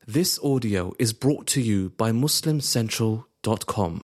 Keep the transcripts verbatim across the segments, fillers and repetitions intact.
This audio is brought to you by Muslim Central dot com.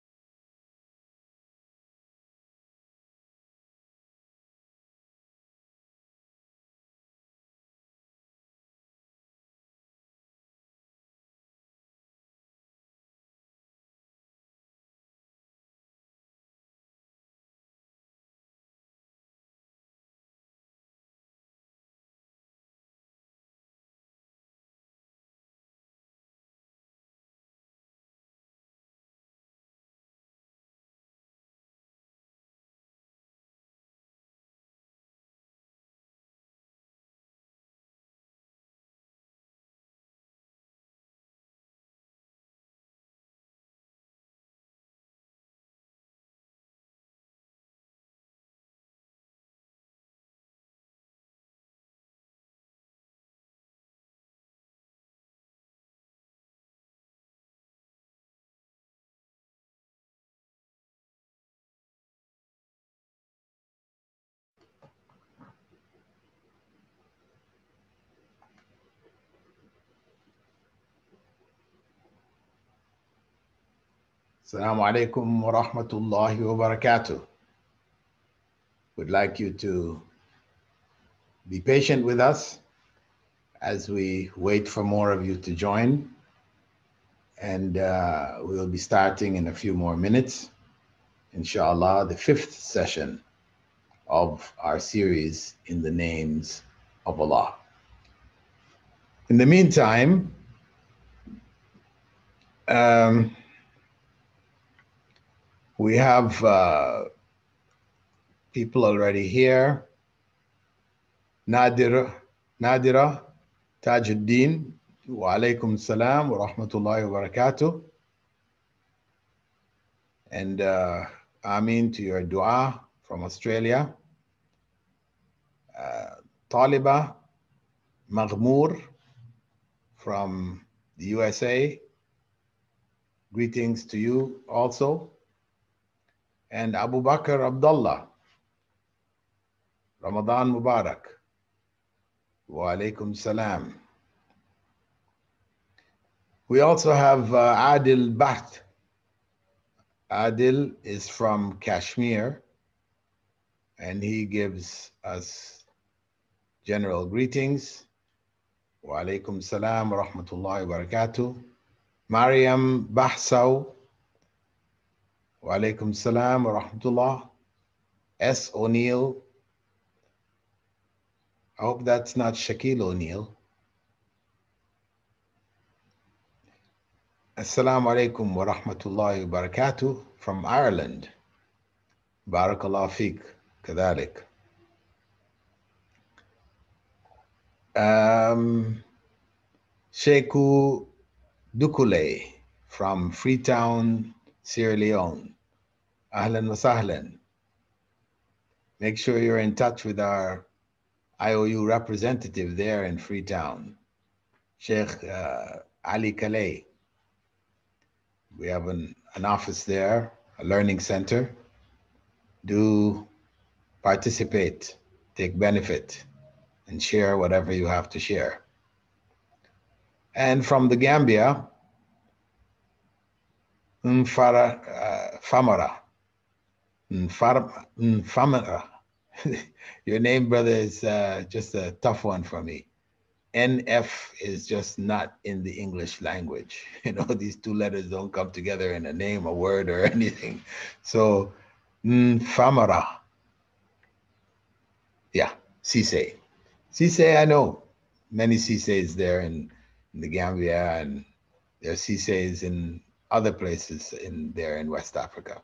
Assalamu alaikum wa rahmatullahi wa barakatuh. We'd like you to be patient with us as we wait for more of you to join. And uh, we'll be starting in a few more minutes, inshallah, the fifth session of our series in the names of Allah. In the meantime, um, we have uh, people already here. Nadira, Nadira Tajuddin, wa alaikum salam wa rahmatullahi wa barakatuh. And uh, Amin to your dua from Australia. Uh, Taliba Maghmoor from the U S A. Greetings to you also. And Abu Bakr Abdullah, Ramadan Mubarak. Wa alaikum salam. We also have uh, Adil Bhatt. Adil is from Kashmir, and he gives us general greetings. Wa alaikum salam wa rahmatullahi wa barakatuh. Mariam Bahsaw. Wa alaikum salam wa rahmatullah. S. O'Neill. I hope that's not Shaquille O'Neal. Assalamu alaikum wa rahmatullahi wa barakatuh from Ireland. Barakallah fiqh, kadhalik. Um, Sheikhu Dukule from Freetown, Sierra Leone. Ahlan wa sahlan. Make sure you're in touch with our I O U representative there in Freetown, Sheikh uh, Ali Kalei. We have an, an office there, a learning center. Do participate, take benefit, and share whatever you have to share. And from the Gambia, Mfara, uh, Famara, Mfar, Mfamara. Your name, brother, is uh, just a tough one for me. N F is just not in the English language. You know, these two letters don't come together in a name, a word, or anything. So, Famara. Yeah, Sise. Sise, I know many Sises there in, in the Gambia, and there are Sises in other places in there in West Africa.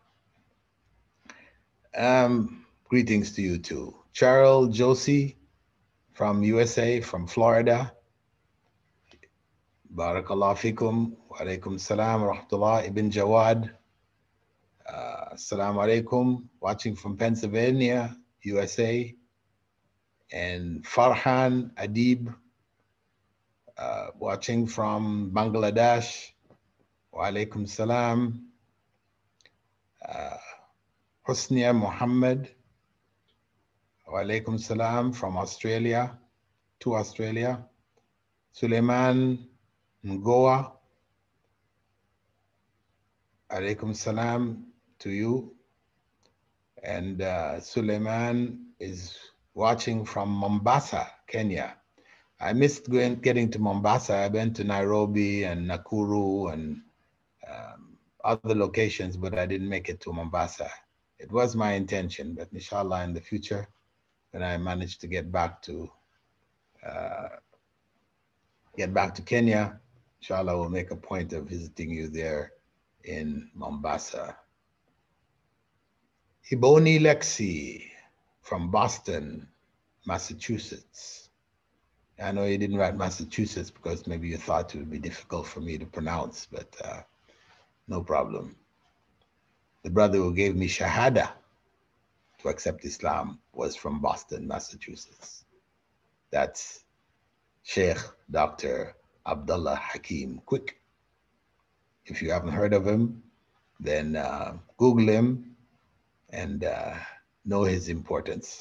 Um, greetings to you too. Charles Josie from U S A, from Florida. Barakallah fikum. Wa alaikum salam wa rahmatullah. Ibn Jawad. Uh, Assalamu alaikum. Watching from Pennsylvania, U S A. And Farhan Adib, uh, watching from Bangladesh. Wa alaikum salam. Uh, Husnia Muhammad. Wa alaikum salam from Australia, to Australia. Suleiman Ngoa, alaikum salam to you. And uh, Suleiman is watching from Mombasa, Kenya. I missed going, getting to Mombasa. I went to Nairobi and Nakuru and um, other locations, but I didn't make it to Mombasa. It was my intention, but inshallah in the future, when I manage to get back to uh, get back to Kenya, inshallah we'll make a point of visiting you there in Mombasa. Iboni Lexi from Boston, Massachusetts. I know you didn't write Massachusetts because maybe you thought it would be difficult for me to pronounce, but uh, no problem. The brother who gave me Shahada to accept Islam was from Boston, Massachusetts. That's Sheikh Doctor Abdullah Hakim Quick. If you haven't heard of him, then uh, Google him and uh, know his importance.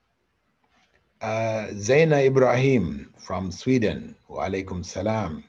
Uh, Zaina Ibrahim from Sweden, wa alaikum salam.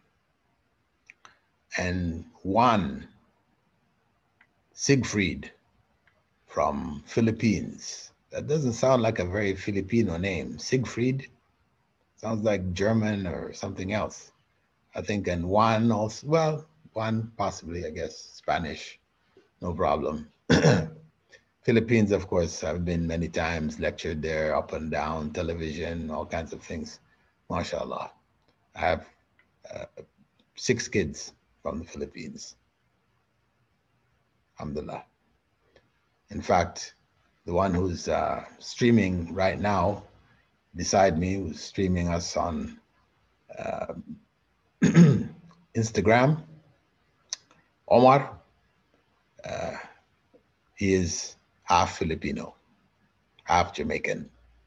And Juan Siegfried from Philippines. That doesn't sound like a very Filipino name. Siegfried sounds like German or something else. I think, and Juan also, well, Juan possibly, I guess, Spanish, no problem. Philippines, of course, I've been many times, lectured there, up and down, television, all kinds of things. MashaAllah. I have uh, six kids from the Philippines. Alhamdulillah. In fact, the one who's uh, streaming right now beside me, who's streaming us on uh, Instagram, Omar, uh, he is half Filipino, half Jamaican.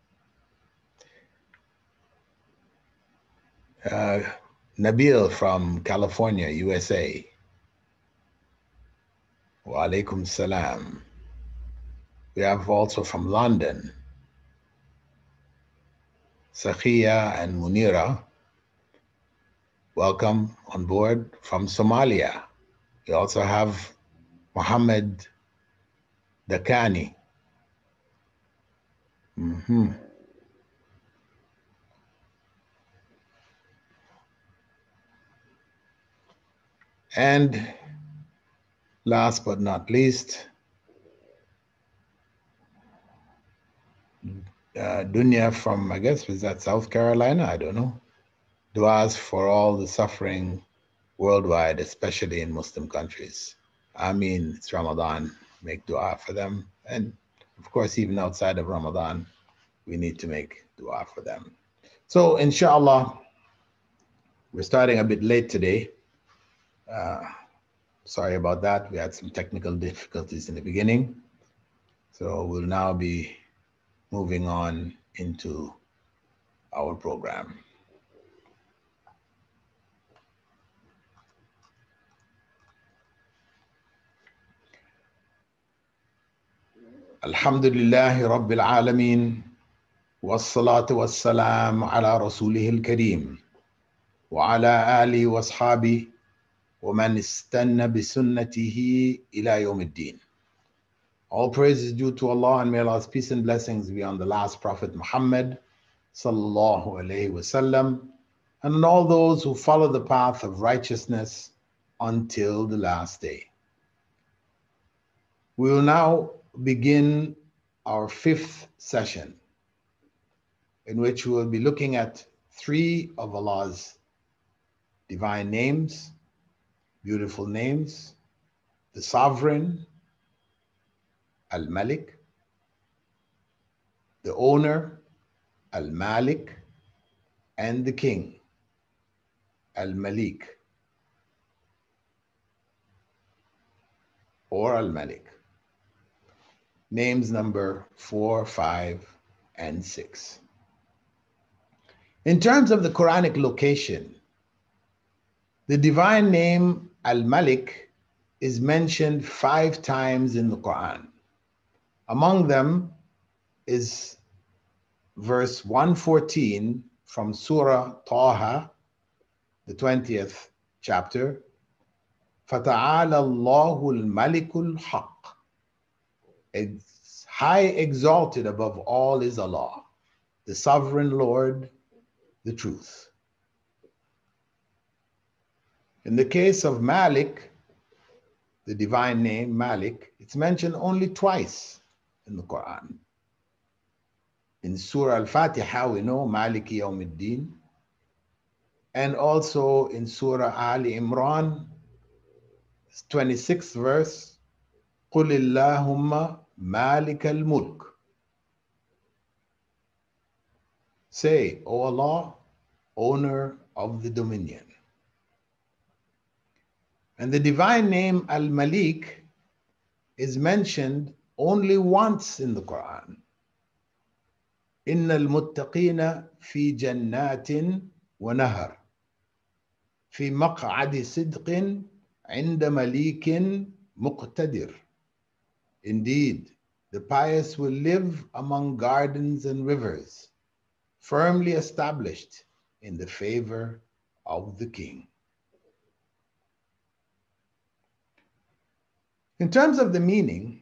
Uh, Nabil from California, U S A. Wa alaikum salam. We have also from London, Sakhiya and Munira. Welcome on board. From Somalia, we also have Mohammed Dakani. Mm-hmm. And last but not least, uh, Dunya from, I guess, was that South Carolina? I don't know. Duas for all the suffering worldwide, especially in Muslim countries. I mean, it's Ramadan. Make dua for them. And of course, even outside of Ramadan, we need to make dua for them. So inshallah, we're starting a bit late today. Uh, sorry about that. We had some technical difficulties in the beginning. So we'll now be moving on into our program. Alhamdulillahi Rabbil Alameen, wassalatu wassalam ala rasulihil kareem, wa ala alihi wa ashabihi, wa man istanna bi sunnatihi ila yawmiddin. All praise is due to Allah, and may Allah's peace and blessings be on the last Prophet Muhammad sallallahu alayhi wasallam, and on all those who follow the path of righteousness until the last day. We will now begin our fifth session, in which we will be looking at three of Allah's divine names, beautiful names: the Sovereign, Al-Malik; the Owner, Al-Malik; and the King, Al-Malik or Al-Malik. Names number four, five, and six. In terms of the Quranic location, the divine name Al-Malik is mentioned five times in the Quran. Among them is verse one fourteen from Surah Taha, the twentieth chapter, فَتَعَالَى اللَّهُ الْمَلِكُ الْحَقِّ. It's high exalted above all is Allah, the sovereign Lord, the truth. In the case of Malik, the divine name Malik, it's mentioned only twice in the Quran. In Surah Al-Fatiha, we know Maliki Yawmiddin, and also in Surah Ali Imran, twenty-sixth verse, قُلِ اللَّهُمَّ مَالِكَ الْمُلْكِ. Say, O Allah, owner of the dominion. And the divine name Al-Malik is mentioned only once in the Quran. إِنَّ الْمُتَّقِينَ فِي جَنَّاتٍ وَنَهَرٍ فِي مَقْعَدِ صِدْقٍ عِنْدَ مَلِيكٍ مُقْتَدِرٍ. Indeed, the pious will live among gardens and rivers, firmly established in the favor of the king. In terms of the meaning,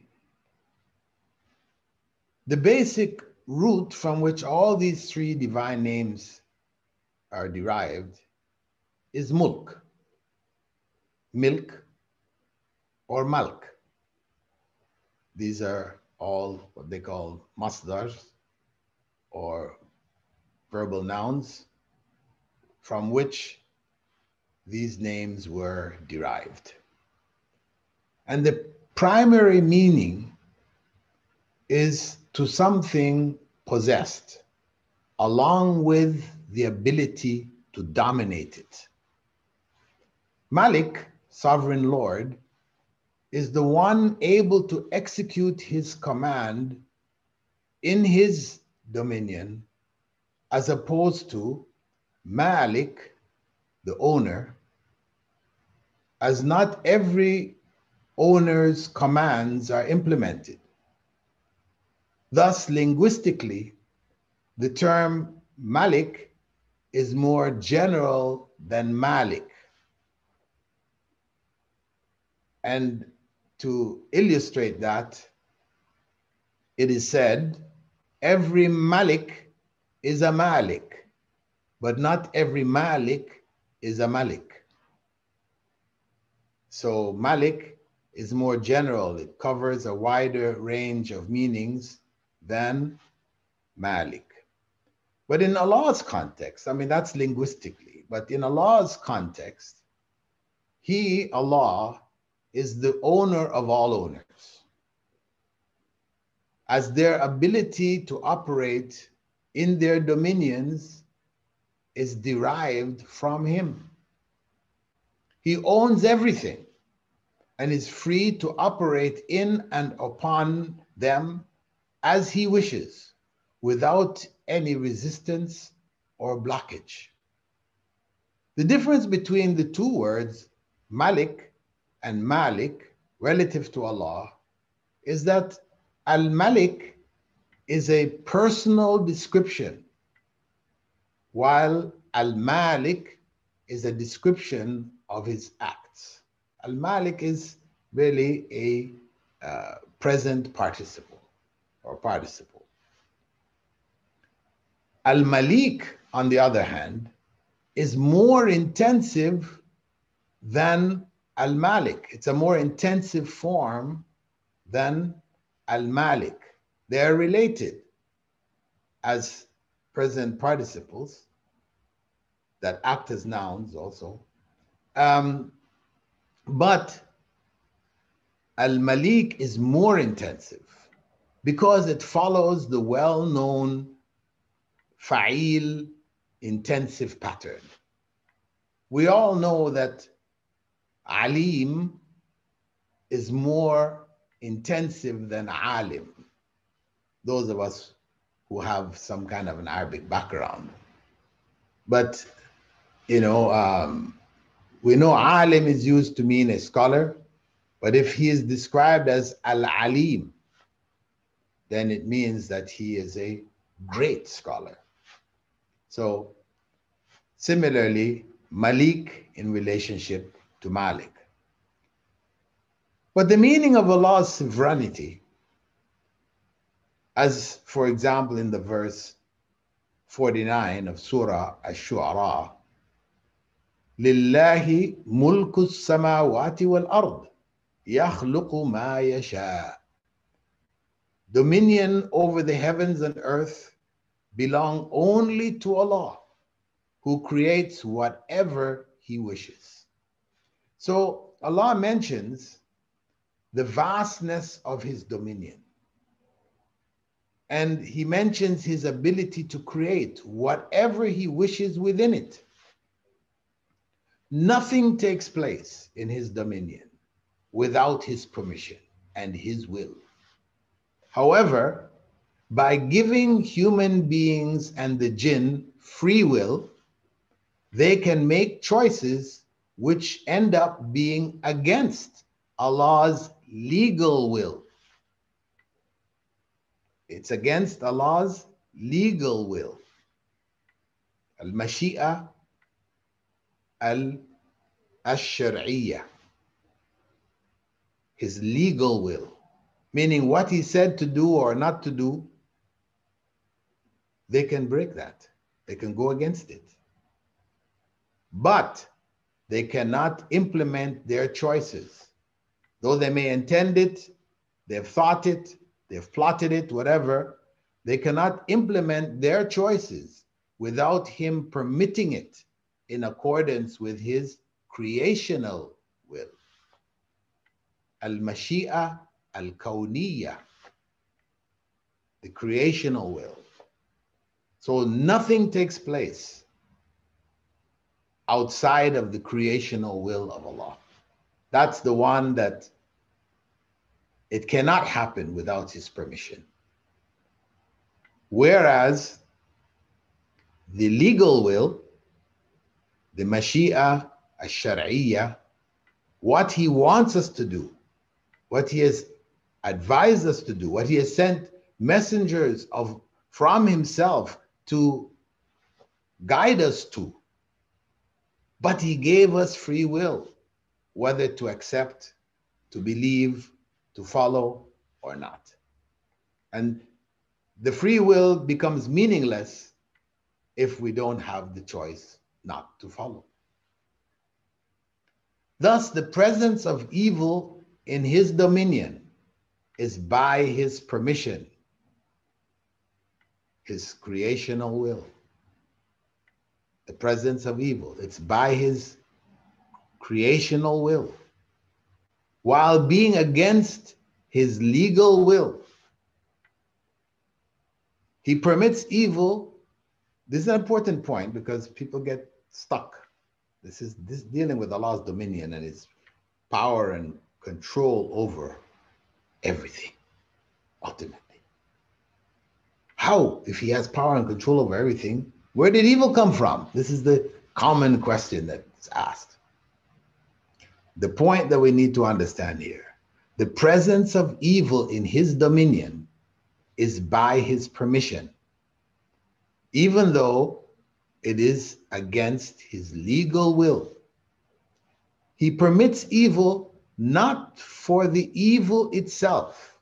the basic root from which all these three divine names are derived is mulk, milk, or malk. These are all what they call masdars, or verbal nouns, from which these names were derived. And the primary meaning is to something possessed, along with the ability to dominate it. Malik, sovereign Lord, is the one able to execute his command in his dominion, as opposed to Malik, the owner, as not every owner's commands are implemented. Thus, linguistically, the term Malik is more general than Malik. And to illustrate that, it is said, every Malik is a Malik, but not every Malik is a Malik. So Malik is more general. It covers a wider range of meanings than Malik. But in Allah's context, I mean, that's linguistically, but in Allah's context, He, Allah, is the owner of all owners, as their ability to operate in their dominions is derived from Him. He owns everything and is free to operate in and upon them as He wishes, without any resistance or blockage. The difference between the two words, Malik and Malik, relative to Allah, is that Al-Malik is a personal description, while Al-Malik is a description of His acts. Al-Malik is really a uh, present participle or participle. Al-Malik, on the other hand, is more intensive than Al-Malik. It's a more intensive form than Al-Malik. They are related as present participles that act as nouns also. Um, but Al-Malik is more intensive because it follows the well-known fa'il intensive pattern. We all know that alim is more intensive than alim, those of us who have some kind of an Arabic background. But, you know, um, we know alim is used to mean a scholar, but if he is described as al-alim, then it means that he is a great scholar. So similarly, Malik in relationship to Malik. But the meaning of Allah's sovereignty, as for example in the verse forty-nine of Surah Ash-Shu'ara, لله ملك السماوات والأرض يخلق ما يشاء. Dominion over the heavens and earth belong only to Allah, who creates whatever He wishes. So Allah mentions the vastness of His dominion. And He mentions His ability to create whatever He wishes within it. Nothing takes place in His dominion without His permission and His will. However, by giving human beings and the jinn free will, they can make choices which end up being against Allah's legal will. It's against Allah's legal will. Al-Mashi'a al-Ash-Shar'iyya. His legal will. Meaning what He said to do or not to do, they can break that. They can go against it. But they cannot implement their choices. Though they may intend it, they've thought it, they've plotted it, whatever, they cannot implement their choices without Him permitting it in accordance with His creational will. Al-Mashi'a al-Kawniyya, the creational will. So nothing takes place outside of the creational will of Allah. That's the one that it cannot happen without His permission. Whereas the legal will, the Mashi'a al-Shar'iyya, what He wants us to do, what He has advised us to do, what He has sent messengers of from Himself to guide us to. But He gave us free will, whether to accept, to believe, to follow, or not. And the free will becomes meaningless if we don't have the choice not to follow. Thus, the presence of evil in His dominion is by His permission, His creational will. The presence of evil, it's by His creational will, while being against His legal will. He permits evil. This is an important point because people get stuck. This is this dealing with Allah's dominion and His power and control over everything, ultimately. How, if He has power and control over everything, where did evil come from? This is the common question that's asked. The point that we need to understand here, the presence of evil in His dominion is by His permission, even though it is against His legal will. He permits evil not for the evil itself,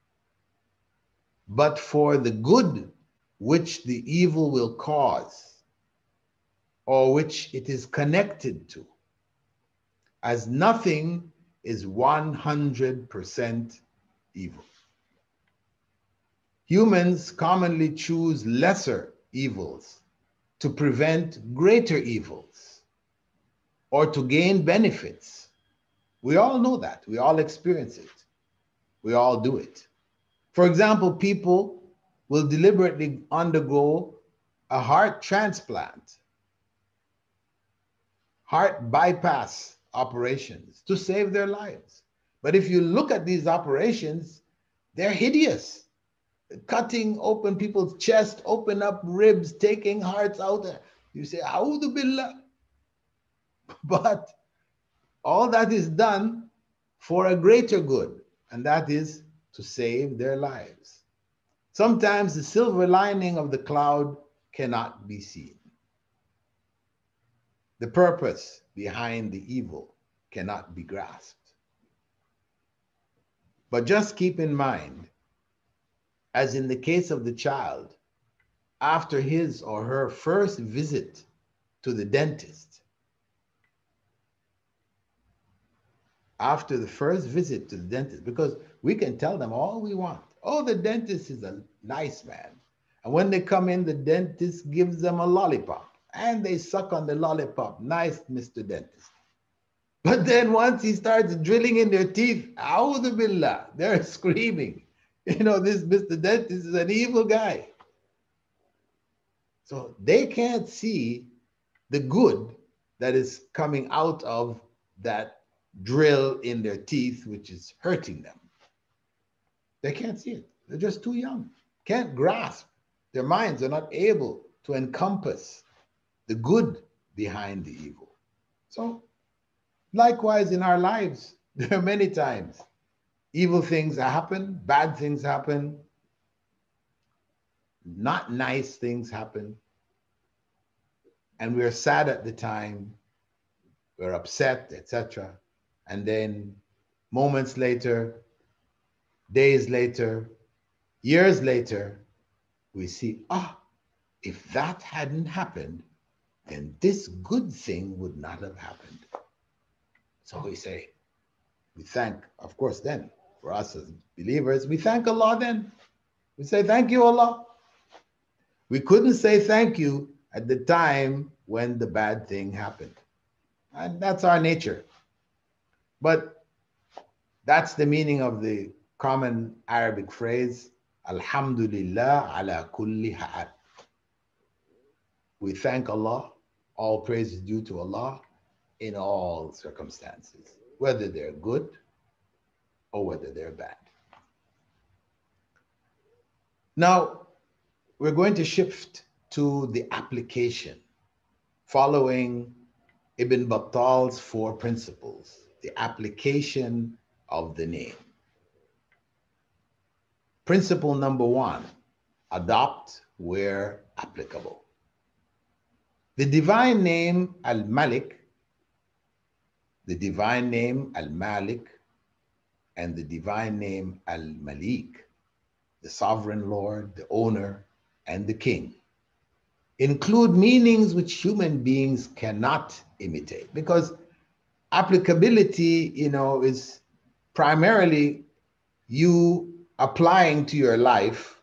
but for the good which the evil will cause, or which it is connected to, as nothing is one hundred percent evil. Humans commonly choose lesser evils to prevent greater evils or to gain benefits. We all know that. We all experience it. We all do it. For example, people will deliberately undergo a heart transplant, heart bypass operations to save their lives. But if you look at these operations, they're hideous. Cutting open people's chest, open up ribs, taking hearts out. You say, A'udhu Billah. But all that is done for a greater good, and that is to save their lives. Sometimes the silver lining of the cloud cannot be seen. the purpose behind the evil cannot be grasped. But just keep in mind, as in the case of the child, after his or her first visit to the dentist, after the first visit to the dentist, because we can tell them all we want. Oh, the dentist is a nice man. And when they come in, the dentist gives them a lollipop and they suck on the lollipop. Nice, Mister Dentist. But then once he starts drilling in their teeth, a'udhu billah, they're screaming. You know, this Mister Dentist is an evil guy. So they can't see the good that is coming out of that drill in their teeth, which is hurting them. They can't see it. They're just too young, can't grasp. Their minds are not able to encompass the good behind the evil. So likewise in our lives, there are many times evil things happen, bad things happen, not nice things happen, and we're sad at the time, we're upset, et cetera. And then moments later, days later, years later, we see, ah, if that hadn't happened, then this good thing would not have happened. So we say, we thank, of course, then, for us as believers, we thank Allah then. We say, thank you, Allah. We couldn't say thank you at the time when the bad thing happened. And that's our nature. But that's the meaning of the common Arabic phrase, Alhamdulillah ala kulli hal. We thank Allah, all praise is due to Allah in all circumstances, whether they're good or whether they're bad. Now, we're going to shift to the application following Ibn Battal's four principles, the application of the name. Principle number one, adopt where applicable. The divine name Al-Malik, the divine name Al-Malik, and the divine name Al-Malik, the sovereign Lord, the owner, and the king, include meanings which human beings cannot imitate, because applicability, you know, is primarily you applying to your life,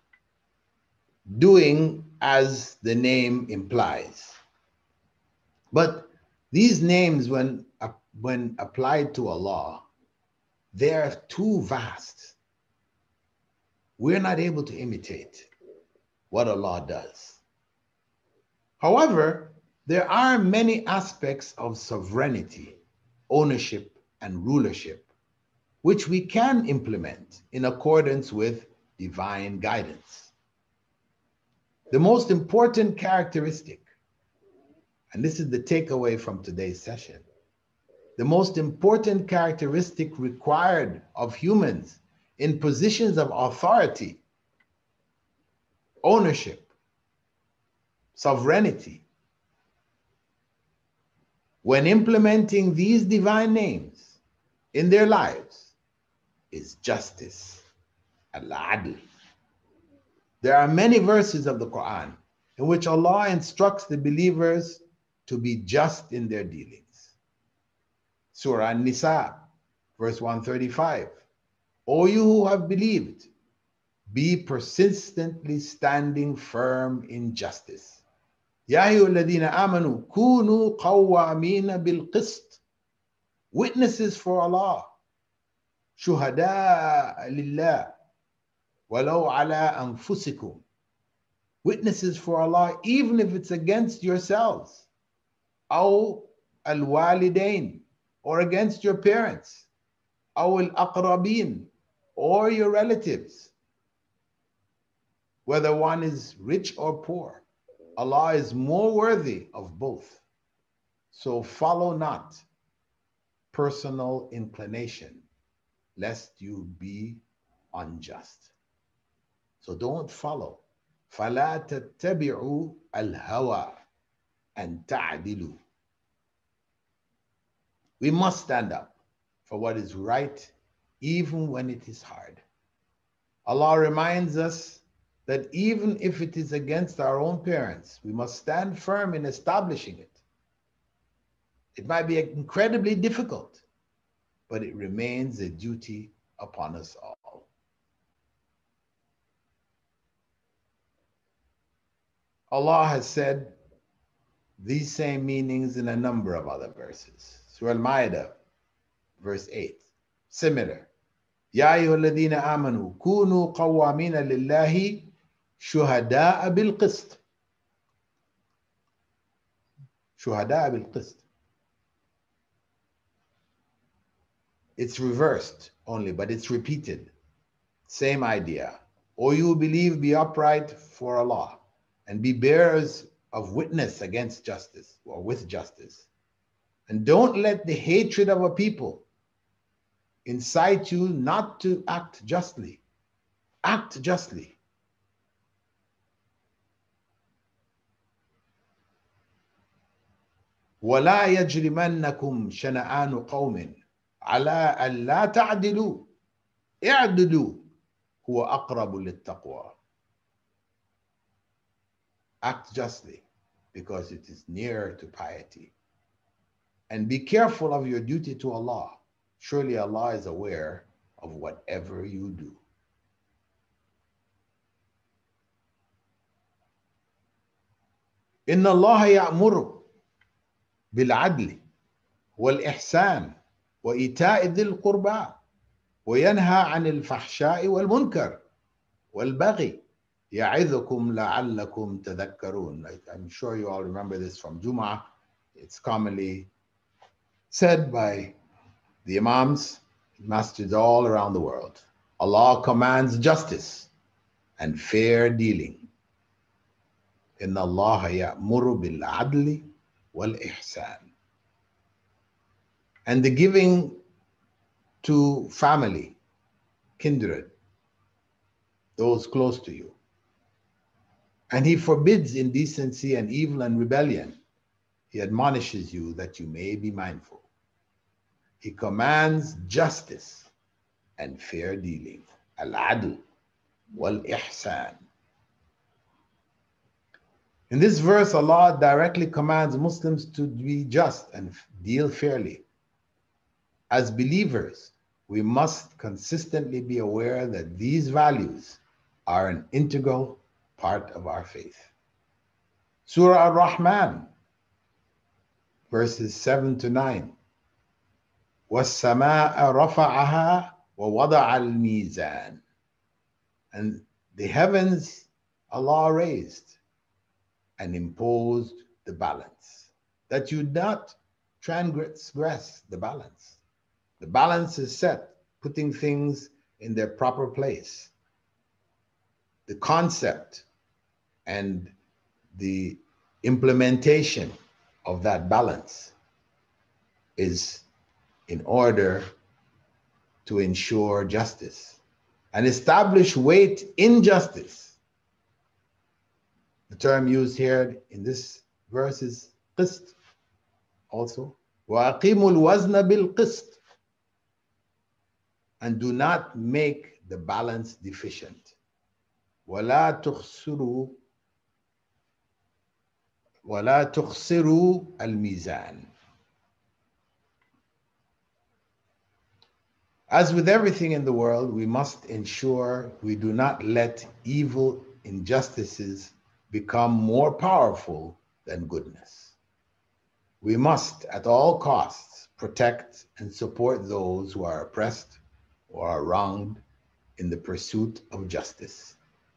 doing as the name implies. But these names, when, uh, when applied to Allah, they're too vast. We're not able to imitate what Allah does. However, there are many aspects of sovereignty, ownership, and rulership which we can implement in accordance with divine guidance. The most important characteristic, and this is the takeaway from today's session, the most important characteristic required of humans in positions of authority, ownership, sovereignty, when implementing these divine names in their lives, is justice, al-adl. There are many verses of the Quran in which Allah instructs the believers to be just in their dealings. Surah An-Nisa, verse one thirty-five. O you who have believed, be persistently standing firm in justice. Ya ayyuhalladhina amanu kunu qawwamina bil qist. Witnesses for Allah. Shuhada lillah. Walau ala anfusikum. Witnesses for Allah, even if it's against yourselves. Aw al-walidain, or against your parents. Aw al-aqrabin, or your relatives. Whether one is rich or poor, Allah is more worthy of both. So follow not personal inclination, lest you be unjust. So don't follow. فَلَا تَتَّبِعُوا الْهَوَىٰ أَن تَعْدِلُوا. We must stand up for what is right, even when it is hard. Allah reminds us that even if it is against our own parents, we must stand firm in establishing it. It might be incredibly difficult, but it remains a duty upon us all. Allah has said these same meanings in a number of other verses. Surah Al-Ma'idah, verse eight, similar. يا أيها الذين آمنوا كونوا قوامين لله شهداء بالقسط. شهداء بالقسط. It's reversed only, but it's repeated. Same idea. O you who believe, be upright for Allah and be bearers of witness against justice or with justice. And don't let the hatred of a people incite you not to act justly. Act justly. وَلَا يَجْرِمَنَّكُمْ شَنَآنُ قَوْمٍ عَلَىٰ أَن لَا تَعْدِلُوا اعْدِلُوا هُوَ أَقْرَبُ لِلتَّقْوَى. Act justly, because it is nearer to piety. And be careful of your duty to Allah. Surely Allah is aware of whatever you do. إن الله يأمر بالعدل والإحسان وإيتاء ذي القربى وينهى عن الفحشاء والمنكر والبغي يعظكم لعلكم تذكرون. I'm sure you all remember this from Jum'ah. It's commonly said by the Imams, masjids all around the world. Allah commands justice and fair dealing. إن الله يأمر بالعدل والإحسان. And the giving to family, kindred, those close to you. And he forbids indecency and evil and rebellion. He admonishes you that you may be mindful. He commands justice and fair dealing. Al-adl wal-ihsan. In this verse, Allah directly commands Muslims to be just and deal fairly. As believers, we must consistently be aware that these values are an integral part of our faith. Surah Ar-Rahman, verses seven to nine. وَالسَّمَاءَ رَفَعَهَا وَوَضَعَ الْمِيزَانَ. And the heavens Allah raised and imposed the balance, that you not transgress the balance. The balance is set, putting things in their proper place. The concept and the implementation of that balance is in order to ensure justice and establish weight in justice. The term used here in this verse is qist also. وَأَقِيمُوا الْوَزْنَ بِالْقِسْطِ. And do not make the balance deficient. وَلَا تُخْسِرُوا وَلَا تُخْسِرُوا الْمِيزَانَ. As with everything in the world, we must ensure we do not let evil injustices become more powerful than goodness. We must, at all costs, protect and support those who are oppressed or are wronged in the pursuit of justice.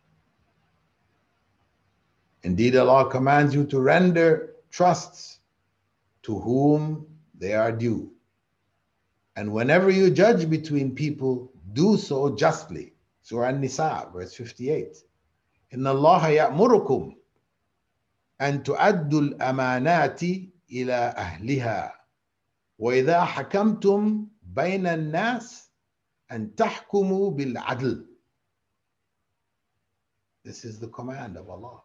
Indeed, Allah commands you to render trusts to whom they are due. And whenever you judge between people, do so justly. Surah An-Nisa, verse fifty-eight. Inna Allah ya'murukum an tu'addu al-amanati ila ahliha wa idha hakamtum bayna an-nas an tahkumu bil-'adl. This is the command of Allah,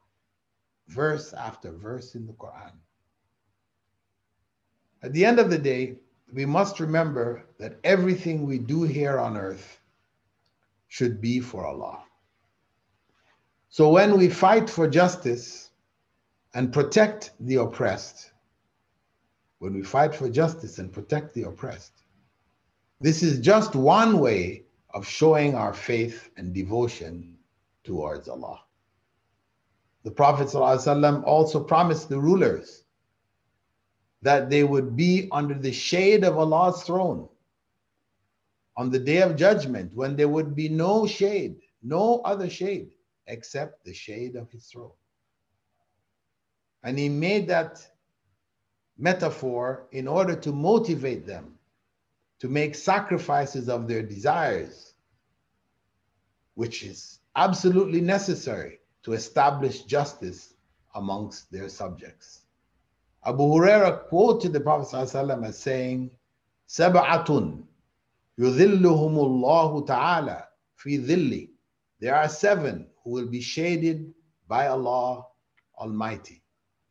verse after verse in the Quran. At the end of the day, we must remember that everything we do here on earth should be for Allah. So when we fight for justice and protect the oppressed, when we fight for justice and protect the oppressed, this is just one way of showing our faith and devotion towards Allah. The Prophet ﷺ also promised the rulers that they would be under the shade of Allah's throne on the day of judgment, when there would be no shade, no other shade except the shade of his throne. And he made that metaphor in order to motivate them to make sacrifices of their desires, which is absolutely necessary to establish justice amongst their subjects. Abu Huraira quoted the Prophet ﷺ as saying, "Sab'atun yudhilluhumullahu ta'ala fi dhilli." There are seven who will be shaded by Allah Almighty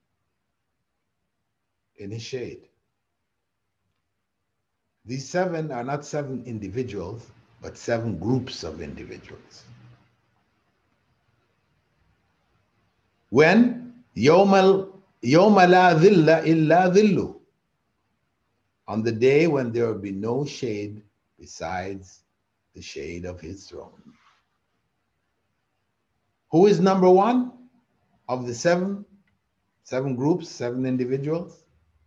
in his shade. These seven are not seven individuals, but seven groups of individuals. When? يَوْمَ لَا ذِلَّ إِلَّا ذِلُّ. On the day when there will be no shade besides the shade of his throne. Who is number one of the seven? Seven groups, seven individuals?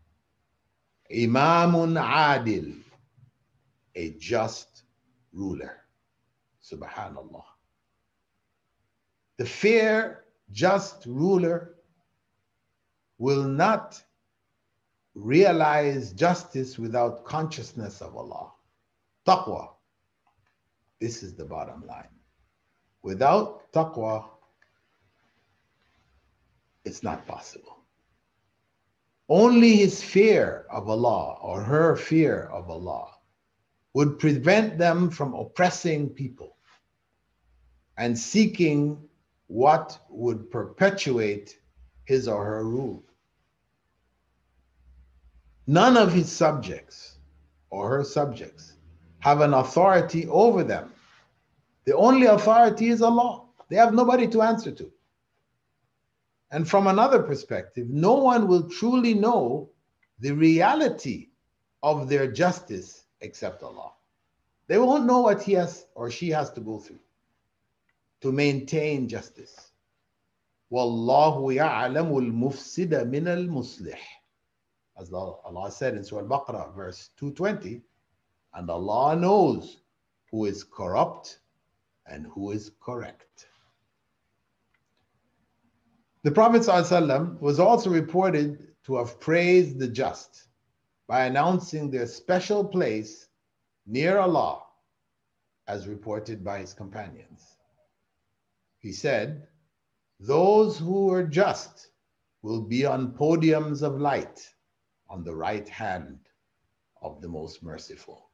Imamun Adil, a just ruler. Subhanallah. The fair, just ruler will not realize justice without consciousness of Allah. Taqwa. This is the bottom line. Without taqwa, it's not possible. Only his fear of Allah, or her fear of Allah, would prevent them from oppressing people and seeking what would perpetuate his or her rule. None of his subjects or her subjects have an authority over them. The only authority is Allah. They have nobody to answer to. And from another perspective, no one will truly know the reality of their justice except Allah. They won't know what he has or she has to go through to maintain justice. Wallahu ya'lamul mufsida min al-muslih. As Allah said in Surah Al-Baqarah, verse two twenty, and Allah knows who is corrupt and who is correct. The Prophet ﷺ was also reported to have praised the just by announcing their special place near Allah, as reported by his companions. He said, "Those who are just will be on podiums of light on the right hand of the Most Merciful."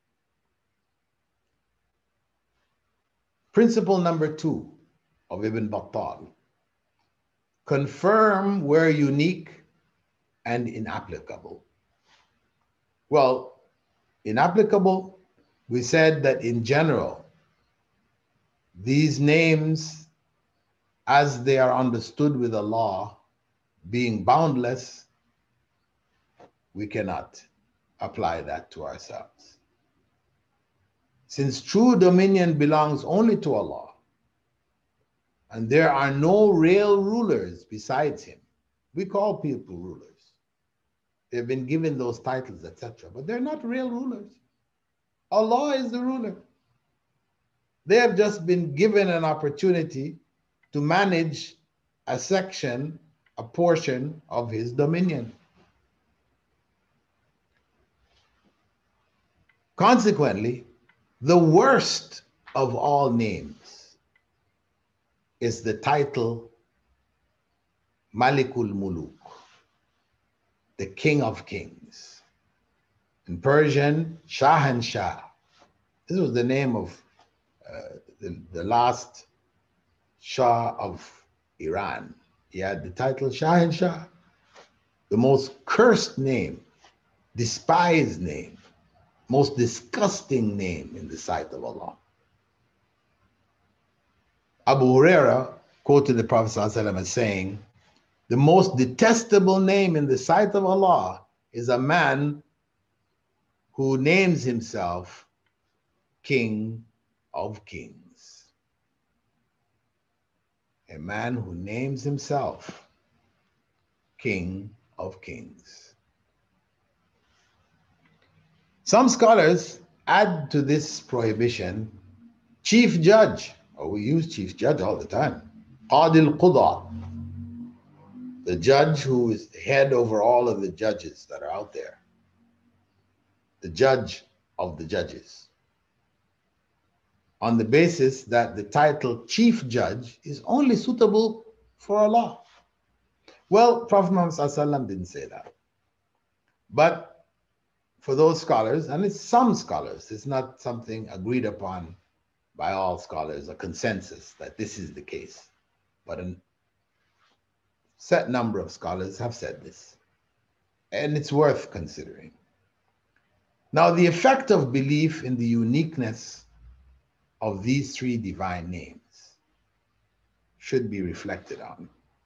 Principle number two of Ibn Battal: confirm where unique and inapplicable. Well, inapplicable, we said that in general, these names, as they are understood with Allah, being boundless, we cannot apply that to ourselves. Since true dominion belongs only to Allah, and there are no real rulers besides him. We call people rulers. They've been given those titles, et cetera, but they're not real rulers. Allah is the ruler. They have just been given an opportunity to manage a section, a portion of his dominion. Consequently, the worst of all names is the title Malikul Muluk, the King of Kings. In Persian, Shahanshah. This was the name of uh, the, the last Shah of Iran. He had the title Shahanshah, the most cursed name despised name, most disgusting name in the sight of Allah. Abu Huraira quoted the Prophet ﷺ as saying, the most detestable name in the sight of Allah is a man who names himself King of Kings. A man who names himself King of Kings. Some scholars add to this prohibition chief judge, or we use chief judge all the time, Qadi al-Qudaa, the judge who is head over all of the judges that are out there, the judge of the judges, on the basis that the title chief judge is only suitable for Allah. Well, Prophet Muhammad ﷺ didn't say that. But for those scholars, and it's some scholars, it's not something agreed upon by all scholars, a consensus that this is the case. But a set number of scholars have said this. And it's worth considering. Now, the effect of belief in the uniqueness of these three divine names should be reflected on.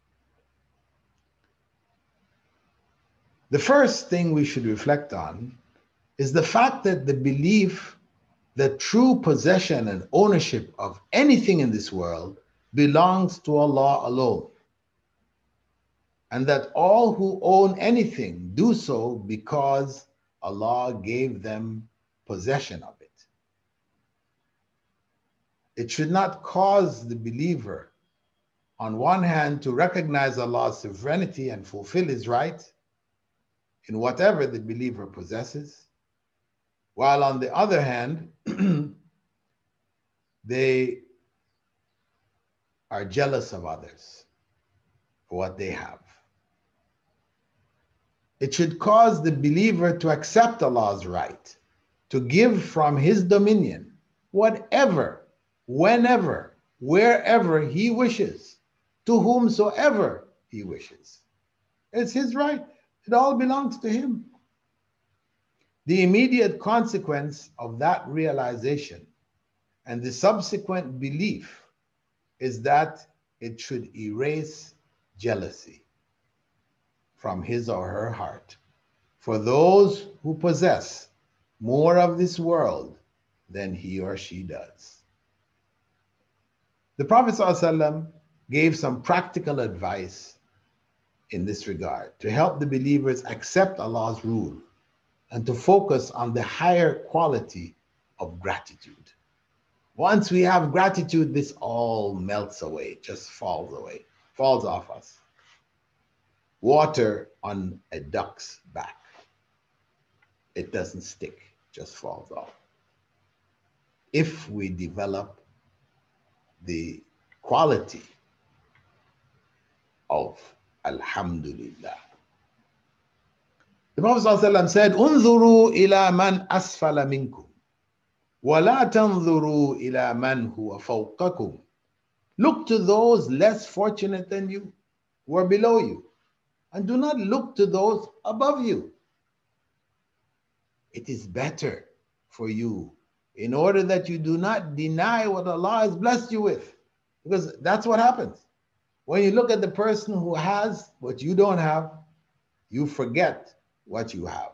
The first thing we should reflect on is the fact that the belief that true possession and ownership of anything in this world belongs to Allah alone, and that all who own anything do so because Allah gave them possession of it. It should not cause the believer, on one hand, to recognize Allah's sovereignty and fulfill his right in whatever the believer possesses, while on the other hand, they are jealous of others for what they have. It should cause the believer to accept Allah's right to give from his dominion whatever, whenever, wherever he wishes, to whomsoever he wishes. It's his right. It all belongs to him. The immediate consequence of that realization and the subsequent belief is that it should erase jealousy from his or her heart for those who possess more of this world than he or she does. The Prophet ﷺ gave some practical advice in this regard to help the believers accept Allah's rule and to focus on the higher quality of gratitude. Once we have gratitude, this all melts away, just falls away, falls off us. Water on a duck's back. It doesn't stick, just falls off. If we develop the quality of Alhamdulillah. The Prophet ﷺ said, "Unzuru ila man asfala minkum, wa la tanzuru ila man huwa fawqakum." Look to those less fortunate than you, who are below you, and do not look to those above you. It is better for you, in order that you do not deny what Allah has blessed you with, because that's what happens. When you look at the person who has what you don't have, you forget what you have.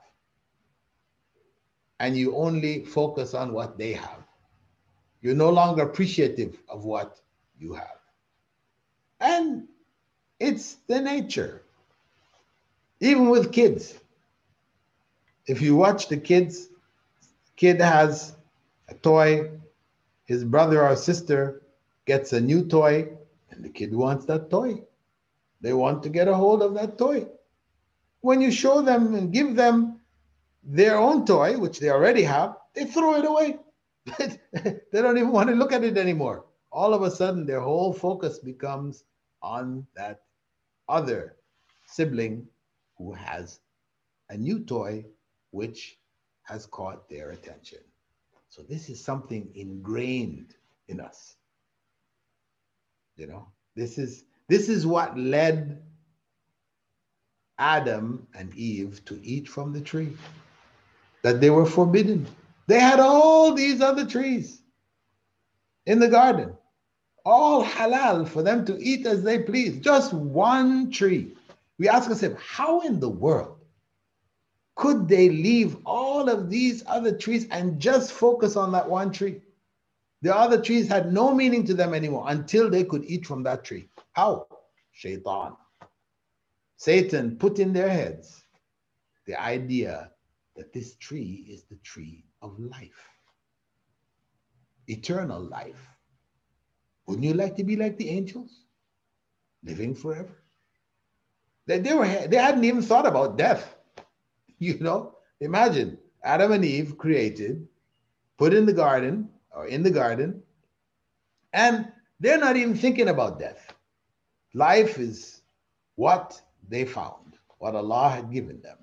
And you only focus on what they have. You're no longer appreciative of what you have. And it's the nature. Even with kids. If you watch the kids, kid has a toy, his brother or sister gets a new toy, and the kid wants that toy. They want to get a hold of that toy. When you show them and give them their own toy, which they already have, they throw it away. They don't even want to look at it anymore. All of a sudden, their whole focus becomes on that other sibling who has a new toy which has caught their attention. So this is something ingrained in us. You know, this is this is what led Adam and Eve to eat from the tree. that they were forbidden. They had all these other trees in the garden, all halal for them to eat as they please. Just one tree. We ask ourselves, how in the world could they leave all of these other trees and just focus on that one tree? The other trees had no meaning to them anymore until they could eat from that tree. How? Shaitan. Satan put in their heads the idea that this tree is the tree of life, eternal life. Wouldn't you like to be like the angels, living forever? They, they, were, they hadn't even thought about death. You know, imagine Adam and Eve created, put in the garden, or in the garden, and they're not even thinking about death. Life is what they found, what Allah had given them.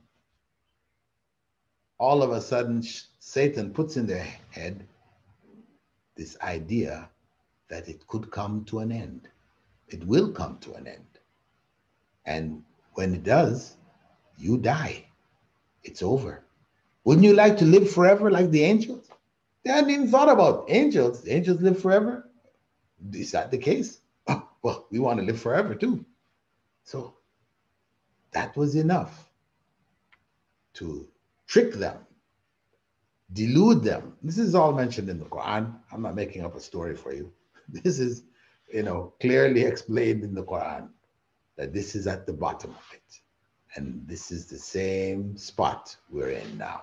All of a sudden, Satan puts in their head this idea that it could come to an end. It will come to an end. And when it does, you die. It's over. Wouldn't you like to live forever like the angels? They hadn't even thought about angels. The angels live forever. Is that the case? Oh, well, we want to live forever too. So that was enough to trick them, delude them. This is all mentioned in the Quran. I'm not making up a story for you. This is, you know, clearly explained in the Quran that this is at the bottom of it. And this is the same spot we're in now.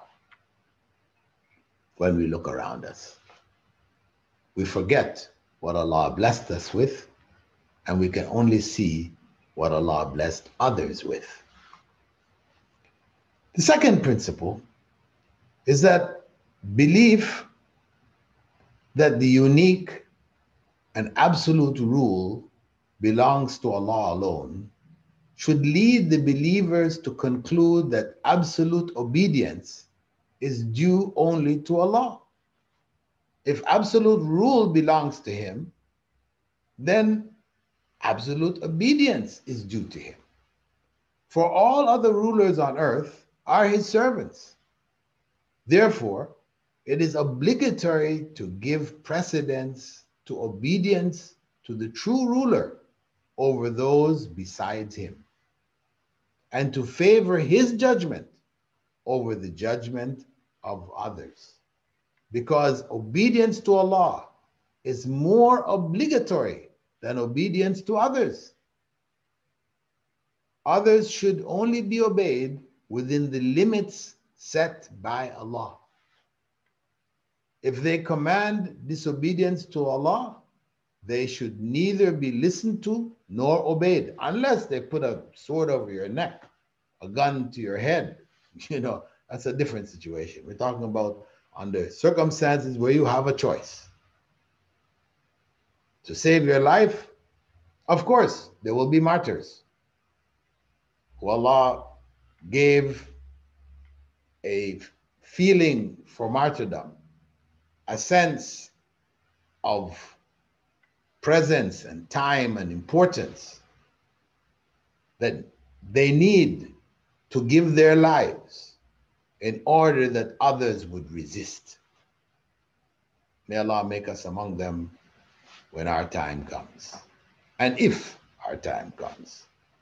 When we look around us, we forget what Allah blessed us with, and we can only see what Allah blessed others with. The second principle is that belief that the unique and absolute rule belongs to Allah alone should lead the believers to conclude that absolute obedience is due only to Allah. If absolute rule belongs to Him, then absolute obedience is due to Him. For all other rulers on earth are His servants. Therefore, it is obligatory to give precedence to obedience to the true ruler over those besides Him, and to favor His judgment over the judgment of others. Because obedience to Allah is more obligatory than obedience to others. Others should only be obeyed within the limits set by Allah. If they command disobedience to Allah, they should neither be listened to nor obeyed, unless they put a sword over your neck, a gun to your head. You know, that's a different situation. We're talking about under circumstances where you have a choice. To save your life, of course, there will be martyrs who Allah gave a feeling for martyrdom, a sense of presence and time and importance that they need to give their lives in order that others would resist. May Allah make us among them when our time comes, and if our time comes.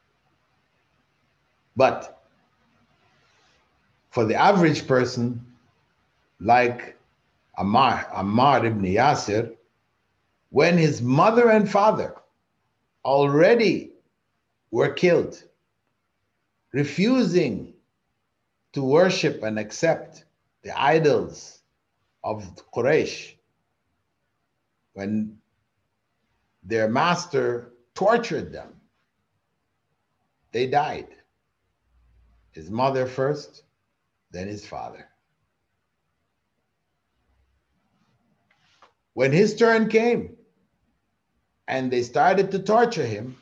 But for the average person, like Ammar, Ammar ibn Yasir, when his mother and father already were killed, refusing to worship and accept the idols of Quraysh, when their master tortured them, they died. His mother first, then his father. When his turn came and they started to torture him,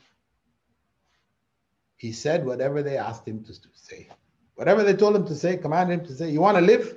he said whatever they asked him to say. Whatever they told him to say, commanded him to say. You want to live?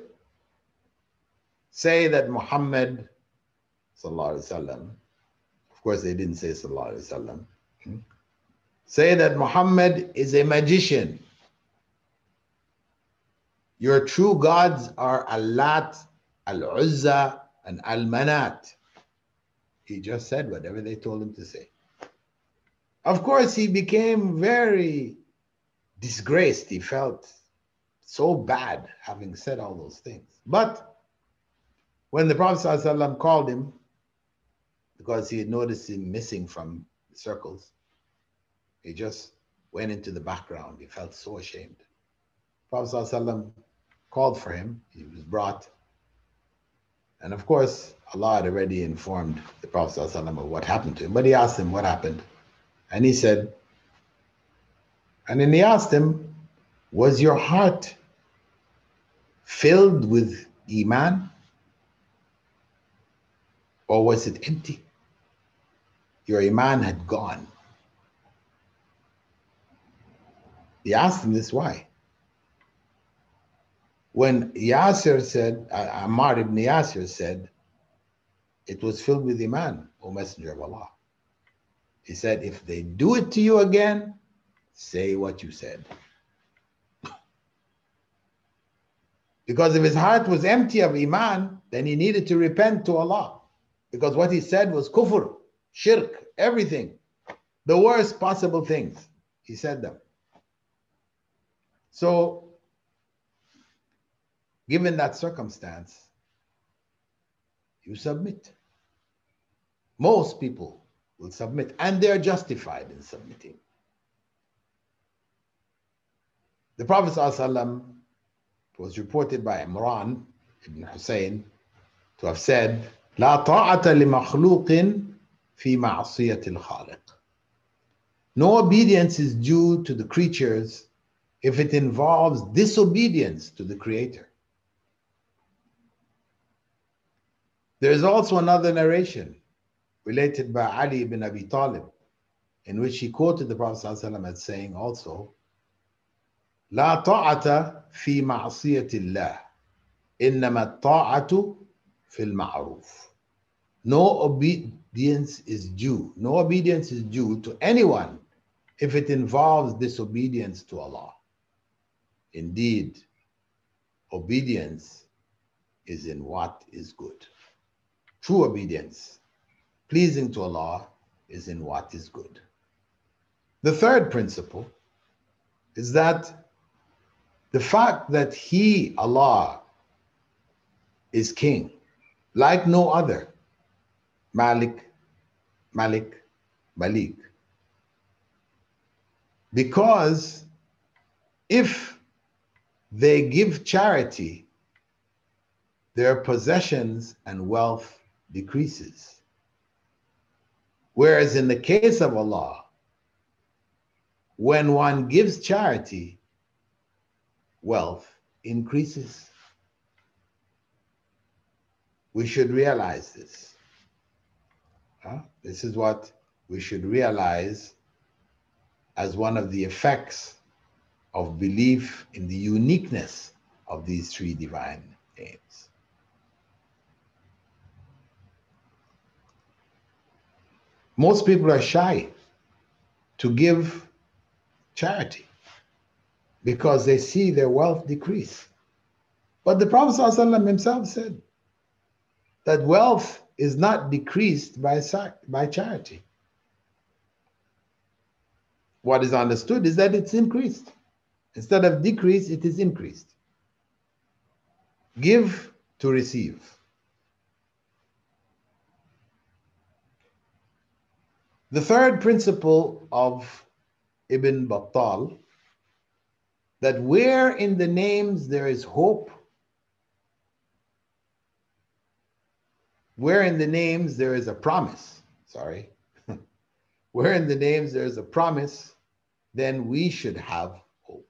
Say that Muhammad, sallallahu alaihi wasallam, of course they didn't say sallallahu alaihi wasallam, say that Muhammad is a magician. Your true gods are Al-Lat, Al-Uzza, and Al-Manat. He just said whatever they told him to say. Of course, he became very disgraced. He felt so bad having said all those things. But when the Prophet ﷺ called him, because he had noticed him missing from the circles, he just went into the background. He felt so ashamed. Prophet ﷺ called for him. He was brought. And of course, Allah had already informed the Prophet ﷺ of what happened to him. But he asked him what happened. And he said, and then he asked him, was your heart filled with Iman? Or was it empty? Your Iman had gone. He asked him this, why? When Yasir said, uh, Ammar ibn Yasir said, it was filled with Iman, O Messenger of Allah. He said, if they do it to you again, say what you said. Because if his heart was empty of Iman, then he needed to repent to Allah. Because what he said was kufr, shirk, everything. The worst possible things. He said them. So, given that circumstance, you submit. Most people will submit, and they're justified in submitting. The Prophet ﷺ was reported by Imran ibn Hussein to have said, لا طاعة لمخلوق في معصية الخالق. No obedience is due to the creatures if it involves disobedience to the Creator. There is also another narration related by Ali ibn Abi Talib, in which he quoted the Prophet ﷺ as saying also, لا طاعة في معصية الله إنما الطاعة في المعروف. No obedience is due. No obedience is due to anyone if it involves disobedience to Allah. Indeed, obedience is in what is good. True obedience, pleasing to Allah, is in what is good. The third principle is that the fact that He, Allah, is King, like no other, Malik, Malik, Malik. Because if they give charity, their possessions and wealth decreases. Whereas in the case of Allah, when one gives charity, wealth increases. We should realize this. Huh? This is what we should realize as one of the effects of belief in the uniqueness of these three divine names. Most people are shy to give charity because they see their wealth decrease. But the Prophet ﷺ himself said that wealth is not decreased by, by charity. What is understood is that it's increased. Instead of decrease, it is increased. Give to receive. The third principle of Ibn Battal, that where in the names there is hope, where in the names there is a promise, sorry, where in the names there is a promise, then we should have hope.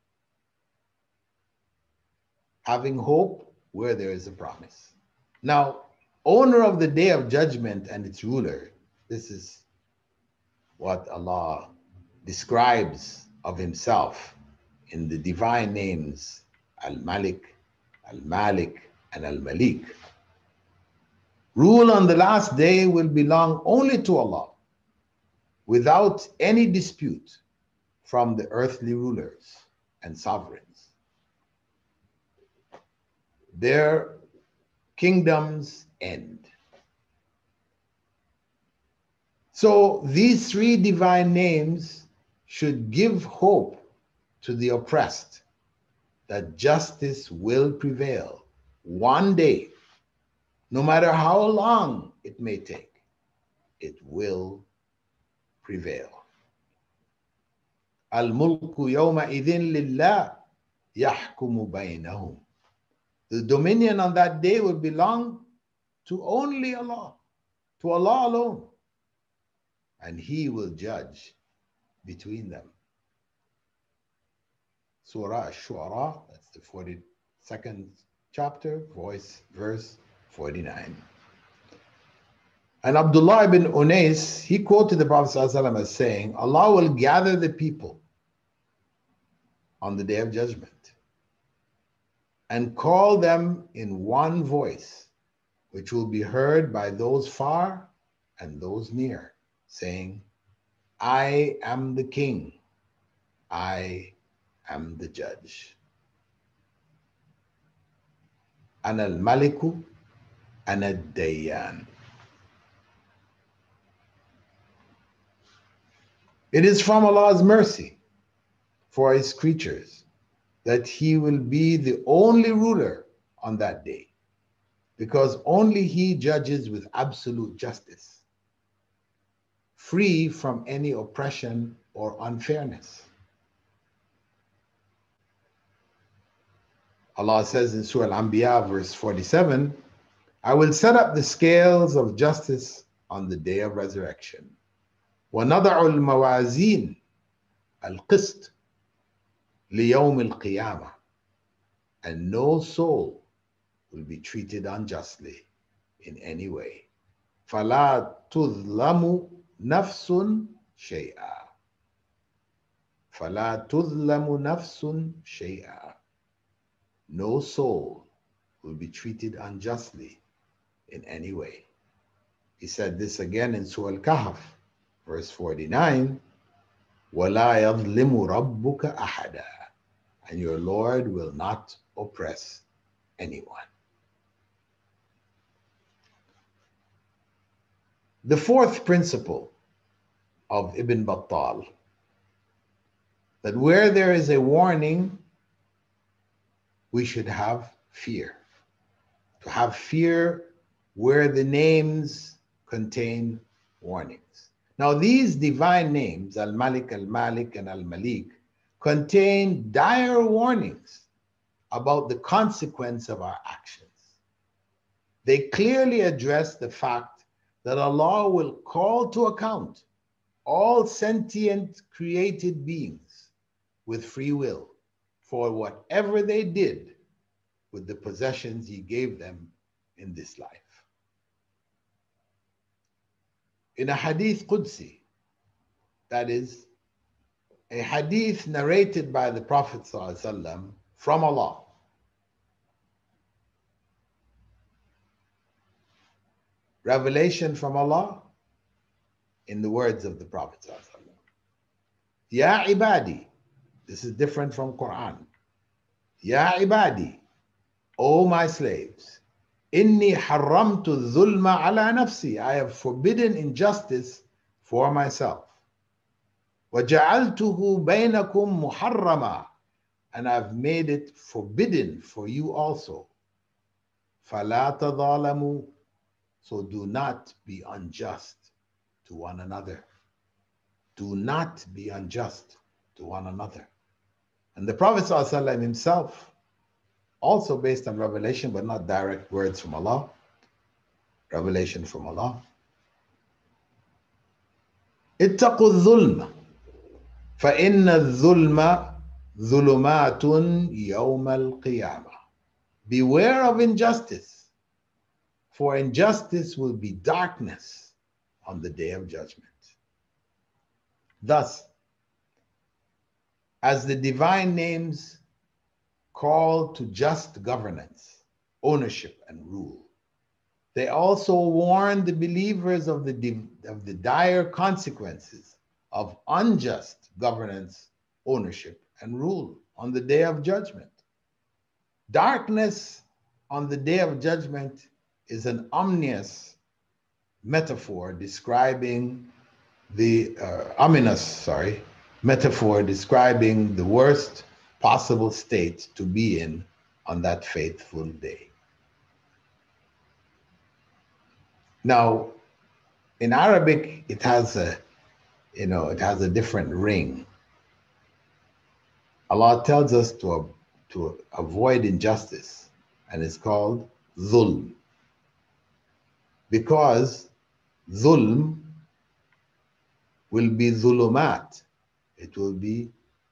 Having hope where there is a promise. Now, owner of the day of judgment and its ruler, this is what Allah describes of himself in the divine names Al-Malik, Al-Malik, and Al-Malik. Rule on the last day will belong only to Allah, without any dispute from the earthly rulers and sovereigns. their kingdoms end. So these three divine names should give hope to the oppressed that justice will prevail one day, no matter how long it may take, it will prevail. Al-mulku yawma idhin lillah yahkumu baynahum. The dominion on that day will belong to only Allah, to Allah alone, and He will judge between them. Surah Ash-Shu'ara, that's the forty-second chapter, voice, verse forty-nine. And Abdullah ibn Unais, he quoted the Prophet ﷺ as saying, Allah will gather the people on the day of judgment and call them in one voice, which will be heard by those far and those near, saying, I am the king, I am the judge. Ana al-Maliku, ana ad-Dayyan. It is from Allah's mercy for His creatures that He will be the only ruler on that day, because only He judges with absolute justice, free from any oppression or unfairness. Allah says in Surah Al-Anbiya, verse forty-seven, I will set up the scales of justice on the day of resurrection. وَنَضَعُ الْمَوَازِينَ الْقِسْطِ لِيَوْمِ الْقِيَامَةِ. And no soul will be treated unjustly in any way. فَلَا تُظْلَمُ نَفْسٌ شَيْئًا. فَلَا تُظْلَمُ نَفْسٌ شَيْئًا. No soul will be treated unjustly in any way. He said this again in Surah Al-Kahf, verse forty-nine, وَلَا يَظْلِمُ رَبُّكَ أَحَدًا. And your Lord will not oppress anyone. The fourth principle of Ibn Battal, that where there is a warning, we should have fear. To have fear where the names contain warnings. Now these divine names, Al-Malik, Al-Malik, and Al-Malik, contain dire warnings about the consequence of our actions. They clearly address the fact that Allah will call to account all sentient created beings with free will for whatever they did with the possessions He gave them in this life. In a hadith Qudsi, that is, a hadith narrated by the Prophet ﷺ from Allah, revelation from Allah in the words of the Prophet ﷺ. Ya ibadi, this is different from Quran. Ya ibadi, O my slaves, inni haramtu dhulma ala nafsi, I have forbidden injustice for myself. وَجَعَلْتُهُ بَيْنَكُمْ مُحَرَّمًا, and I've made it forbidden for you also. فَلَا تَظَالَمُوا, so do not be unjust to one another. Do not be unjust to one another. And the Prophet ﷺ himself, also based on revelation, but not direct words from Allah, revelation from Allah, اتقوا الظلم فإن الظلم ظلمات يوم القيامة. Beware of injustice, for injustice will be darkness on the day of judgment. Thus, as the divine names call to just governance, ownership, and rule, they also warn the believers of the, of the dire consequences of unjust governance, ownership, and rule on the day of judgment. Darkness on the Day of Judgment is an ominous metaphor describing the uh, ominous, sorry, metaphor describing the worst possible state to be in on that fateful day. Now, in Arabic, it has a, you know, it has a different ring. Allah tells us to, to avoid injustice, and it's called dhulm. Because dhulm will be dhulumat. It will be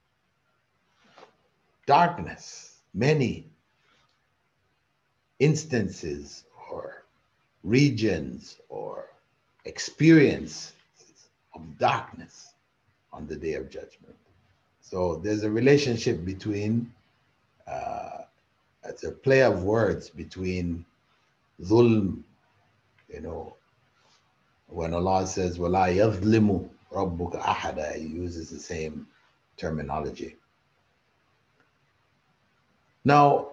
darkness, many instances or regions or experiences of darkness on the Day of Judgment. So there's a relationship between, uh, it's a play of words between dhulm, you know, when Allah says, وَلَا يَظْلِمُ رَبُّكَ أَحَدًا, He uses the same terminology. Now,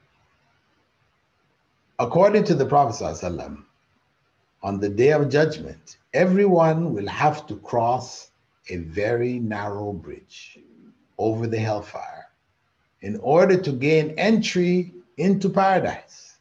according to the Prophet ﷺ, on the Day of Judgment, everyone will have to cross a very narrow bridge over the hellfire in order to gain entry into paradise.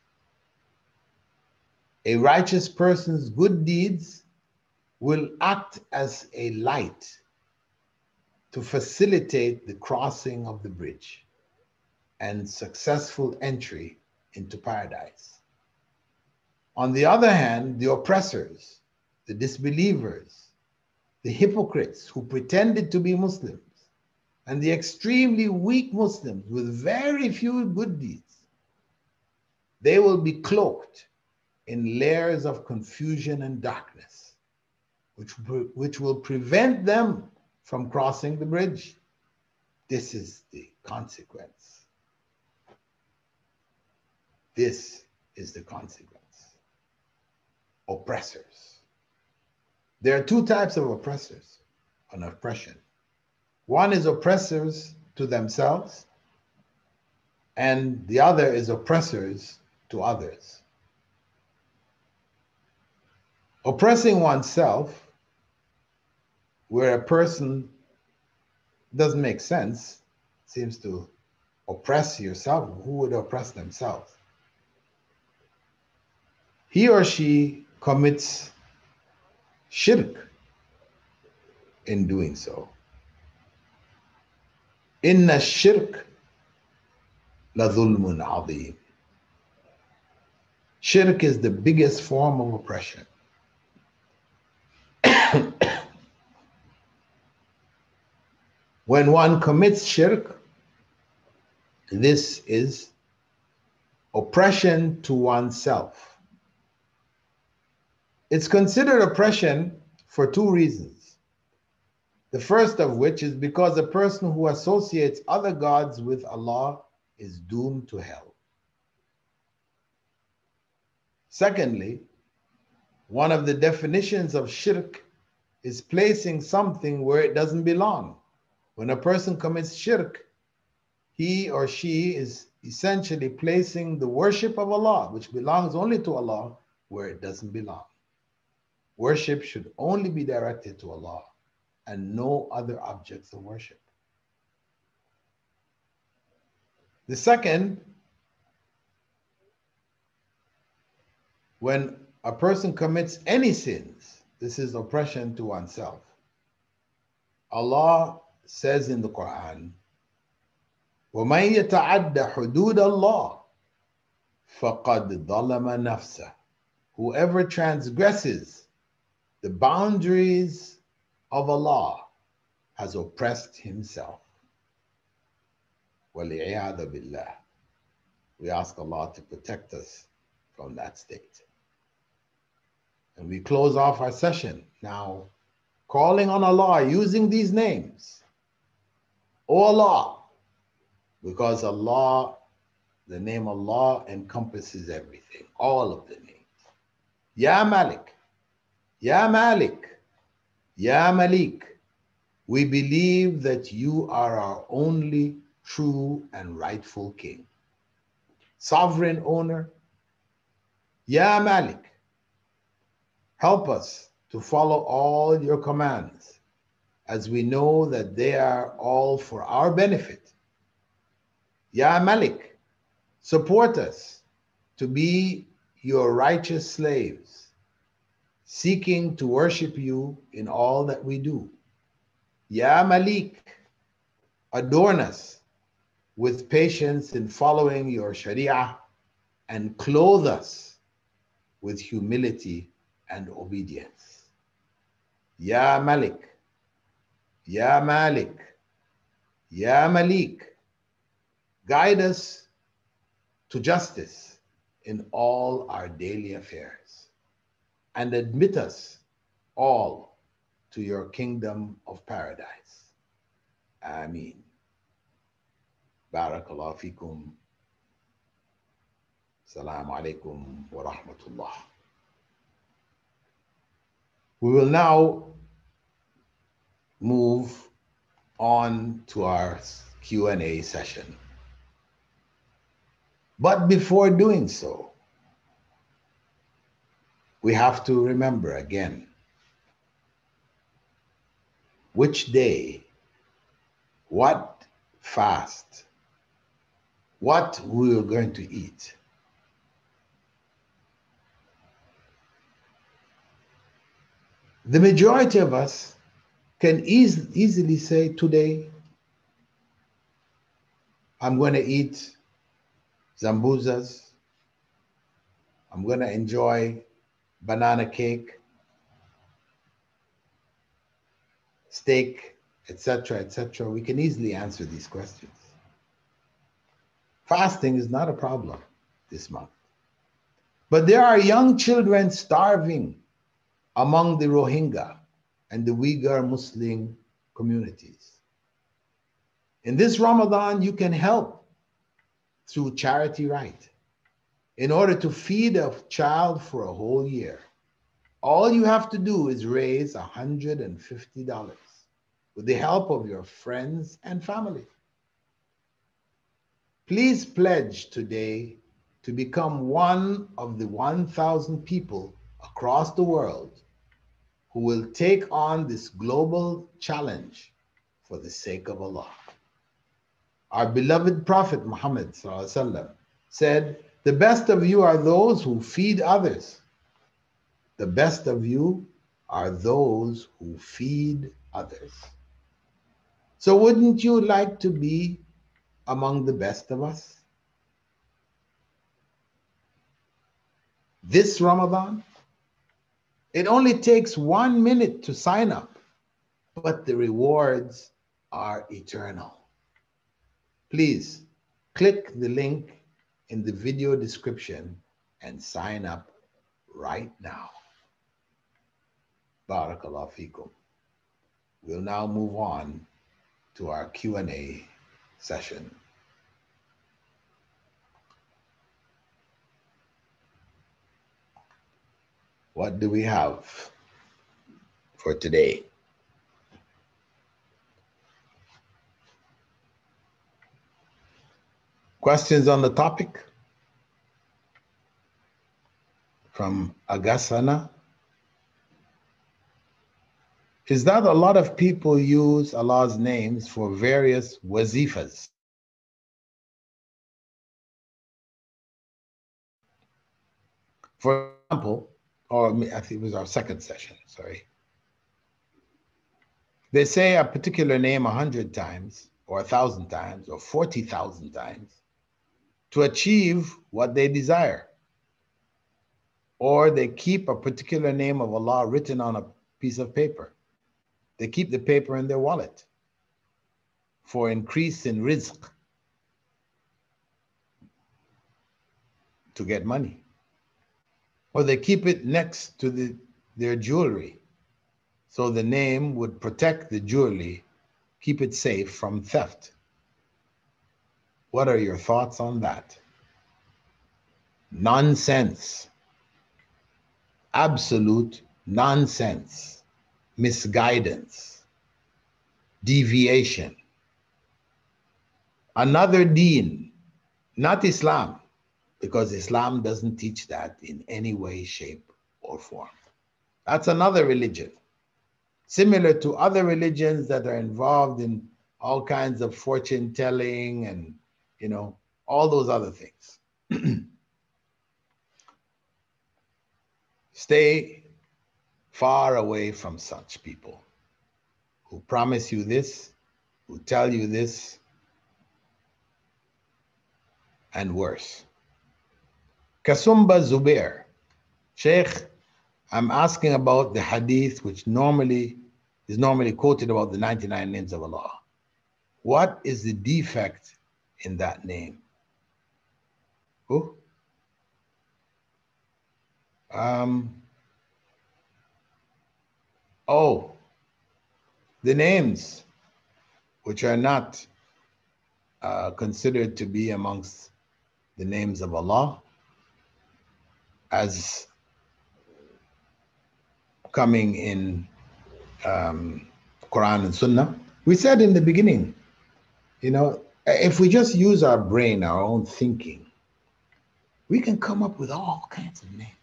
A righteous person's good deeds will act as a light to facilitate the crossing of the bridge and successful entry into paradise. On the other hand, the oppressors, the disbelievers, the hypocrites who pretended to be Muslims, and the extremely weak Muslims with very few good deeds, they will be cloaked in layers of confusion and darkness, which, which will prevent them from crossing the bridge. This is the consequence. This is the consequence. Oppressors. There are two types of oppressors on oppression. One is oppressors to themselves, and the other is oppressors to others. Oppressing oneself, where a person doesn't make sense, seems to oppress yourself. Who would oppress themselves? He or she commits shirk in doing so. Inna shirk la dhulmun adhim. Shirk is the biggest form of oppression. When one commits shirk, this is oppression to oneself. It's considered oppression for two reasons. The first of which is because a person who associates other gods with Allah is doomed to hell. Secondly, one of the definitions of shirk is placing something where it doesn't belong. When a person commits shirk, he or she is essentially placing the worship of Allah, which belongs only to Allah, where it doesn't belong. Worship should only be directed to Allah and no other objects of worship. The second, when a person commits any sins, this is oppression to oneself. Allah says in the Quran, وَمَنْ يَتَعَدَّ حُدُودَ اللَّهِ فَقَدْ ظَلَمَ نَفْسَهُ. Whoever transgresses the boundaries of Allah has oppressed himself. وَلِعِيَاذَ بِاللَّهِ. We ask Allah to protect us from that state. And we close off our session now calling on Allah using these names. O Allah, because Allah, the name Allah encompasses everything, all of the names. Ya Malik, Ya Malik, Ya Malik, we believe that you are our only true and rightful King. sovereign owner. Ya Malik, help us to follow all your commands, as we know that they are all for our benefit. Ya Malik, support us to be your righteous slaves, seeking to worship you in all that we do. Ya Malik, adorn us with patience in following your Sharia and clothe us with humility and obedience. Ya Malik, Ya Malik, Ya Malik, guide us to justice in all our daily affairs and admit us all to your kingdom of paradise. Ameen. Barakallahu fikum. Assalamu alaikum wa rahmatullah. We will now move on to our Q and A session. But before doing so, we have to remember again which day, what fast, what we are going to eat. The majority of us can eas easily say, today I'm going to eat zambuzas, I'm going to enjoy banana cake, steak, et cetera, et cetera. We can easily answer these questions. Fasting is not a problem this month. But there are young children starving among the Rohingya and the Uyghur Muslim communities. In this Ramadan, you can help through Charity Right in order to feed a child for a whole year. All you have to do is raise one hundred fifty dollars with the help of your friends and family. Please pledge today to become one of the one thousand people across the world who will take on this global challenge for the sake of Allah. Our beloved Prophet Muhammad said, the best of you are those who feed others. The best of you are those who feed others. So wouldn't you like to be among the best of us? This Ramadan, it only takes one minute to sign up, but the rewards are eternal. Please click the link in the video description and sign up right now. Barakallahu feekum. We'll now move on to our Q and A session. What do we have for today? Questions on the topic? From Agasana. Is that a lot of people use Allah's names for various wazifas? For example, or I think it was our second session, sorry. They say a particular name a hundred times, or a thousand times, or forty thousand times to achieve what they desire. Or they keep a particular name of Allah written on a piece of paper. They keep the paper in their wallet for increase in rizq, to get money. Or they keep it next to the, their jewelry, so the name would protect the jewelry, keep it safe from theft. What are your thoughts on that? Nonsense. Absolute nonsense. Misguidance. Deviation. Another deen, not Islam, because Islam doesn't teach that in any way, shape, or form. That's another religion, similar to other religions that are involved in all kinds of fortune telling and, you know, all those other things. Stay far away from such people who promise you this, who tell you this, and worse. Kasumba Zubair, Sheikh, I'm asking about the hadith which normally is normally quoted about the ninety-nine names of Allah. What is the defect in that name? Who? Um, oh, the names which are not uh, considered to be amongst the names of Allah as coming in um, Quran and Sunnah. We said in the beginning, you know, if we just use our brain, our own thinking, we can come up with all kinds of names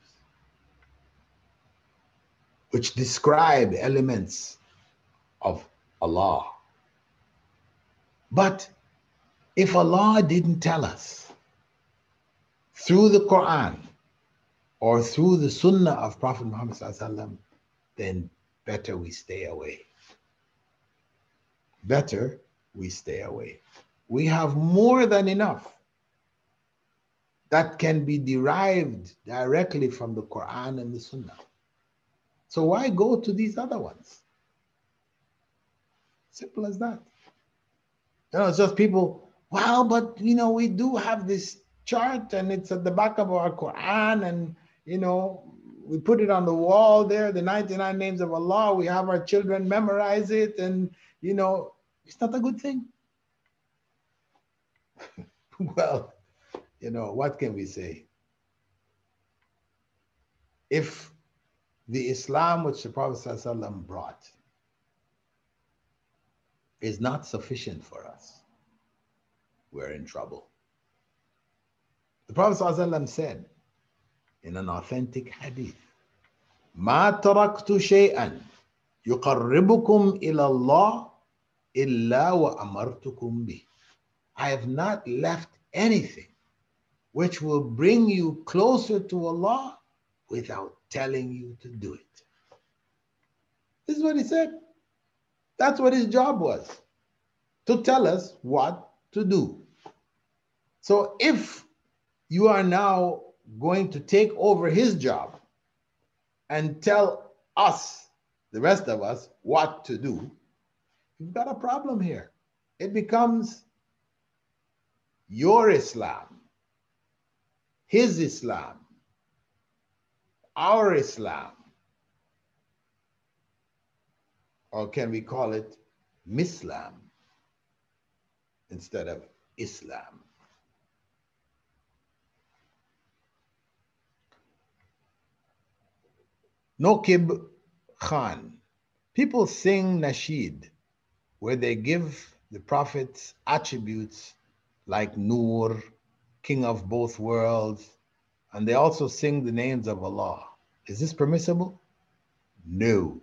which describe elements of Allah. But if Allah didn't tell us through the Quran or through the Sunnah of Prophet Muhammad sallallahu alaihi wasallam, then better we stay away. Better we stay away. We have more than enough that can be derived directly from the Quran and the Sunnah. So why go to these other ones? Simple as that. You know, it's just people, well, but you know, we do have this chart and it's at the back of our Quran and you know, we put it on the wall there, the ninety-nine names of Allah, we have our children memorize it and you know, it's not a good thing. Well, you know, what can we say? If the Islam which the Prophet ﷺ brought is not sufficient for us, we're in trouble. The Prophet ﷺ said in an authentic hadith, مَا تَرَكْتُ شَيْئًا يُقَرِّبُكُمْ إِلَى اللَّهِ إِلَّا وَأَمَرْتُكُمْ بِهِ. I have not left anything which will bring you closer to Allah without telling you to do it. This is what he said. That's what his job was, to tell us what to do. So if you are now going to take over his job and tell us, the rest of us, what to do, you've got a problem here. It becomes your Islam, his Islam, our Islam, or can we call it Mislam instead of Islam? Noqib Khan. People sing nasheed where they give the Prophet's attributes like Nur, King of both worlds, and they also sing the names of Allah. Is this permissible? No.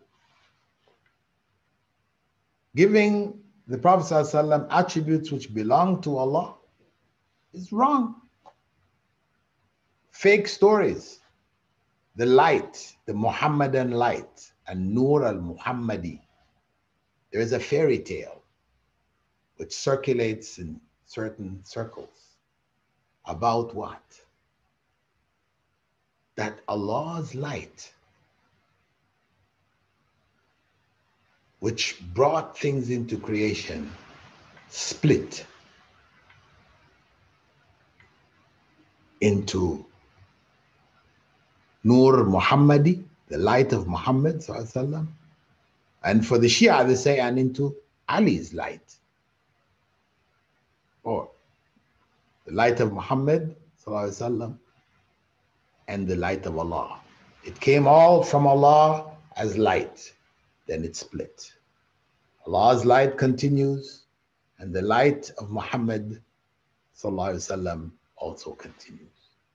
Giving the Prophet ﷺ attributes which belong to Allah is wrong. Fake stories. The light, the Muhammadan light, and Nur al-Muhammadi. There is a fairy tale which circulates in certain circles about what? That Allah's light, which brought things into creation, split into Nur Muhammadi, the light of Muhammad sallallahu alaihi wasallam, and for the Shia they say, and into Ali's light, or the light of Muhammad sallallahu alaihi wasallam and the light of Allah. It came all from Allah as light, then it split. Allah's light continues, and the light of Muhammad sallallahu alaihi wasallam also continues.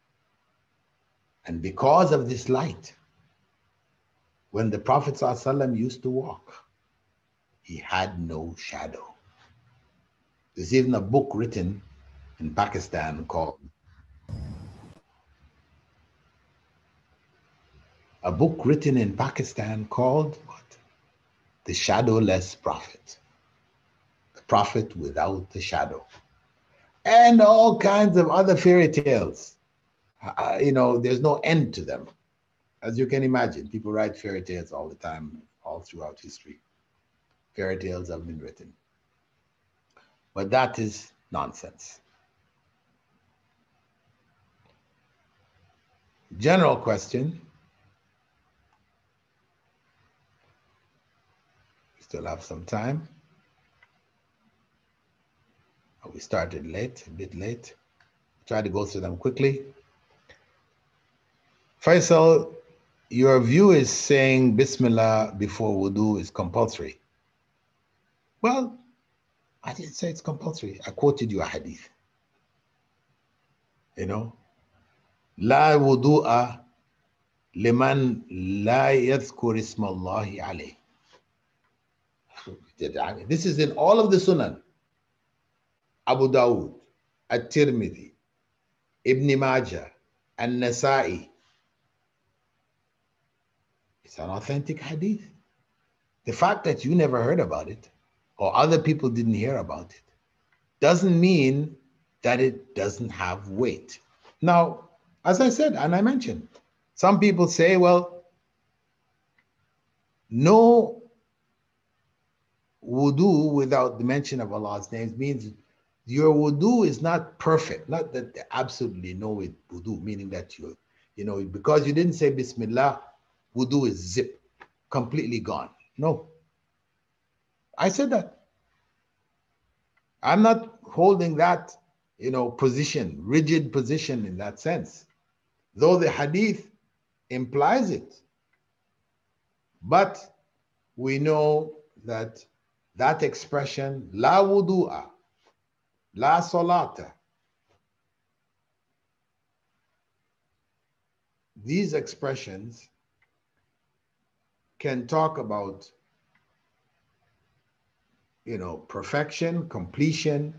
And because of this light, when the Prophet ﷺ used to walk, he had no shadow. There's even a book written in Pakistan called a book written in Pakistan called what? The Shadowless Prophet. The Prophet without the shadow. And all kinds of other fairy tales. Uh, you know, there's no end to them. As you can imagine, people write fairy tales all the time, all throughout history. Fairy tales have been written. But that is nonsense. General question. We still have some time. We started late, a bit late. Try to go through them quickly. Faisal, your view is saying Bismillah before wudu is compulsory. Well, I didn't say it's compulsory. I quoted you a hadith. You know, La wudu'a liman la yadhkur isma Allahi alayh. This is in all of the Sunan. Abu Dawud, At-Tirmidhi, Ibn Majah, and Nasa'i. It's an authentic hadith. The fact that you never heard about it or other people didn't hear about it doesn't mean that it doesn't have weight. Now, as I said, and I mentioned, some people say, well, no wudu without the mention of Allah's names means your wudu is not perfect. Not that there absolutely no wudu, meaning that you, you know, because you didn't say Bismillah, wudu is zip, completely gone. No. I said that. I'm not holding that, you know, position, rigid position in that sense, though the hadith implies it. But we know that that expression, la wudu'a, la salata, these expressions can talk about, you know, perfection, completion,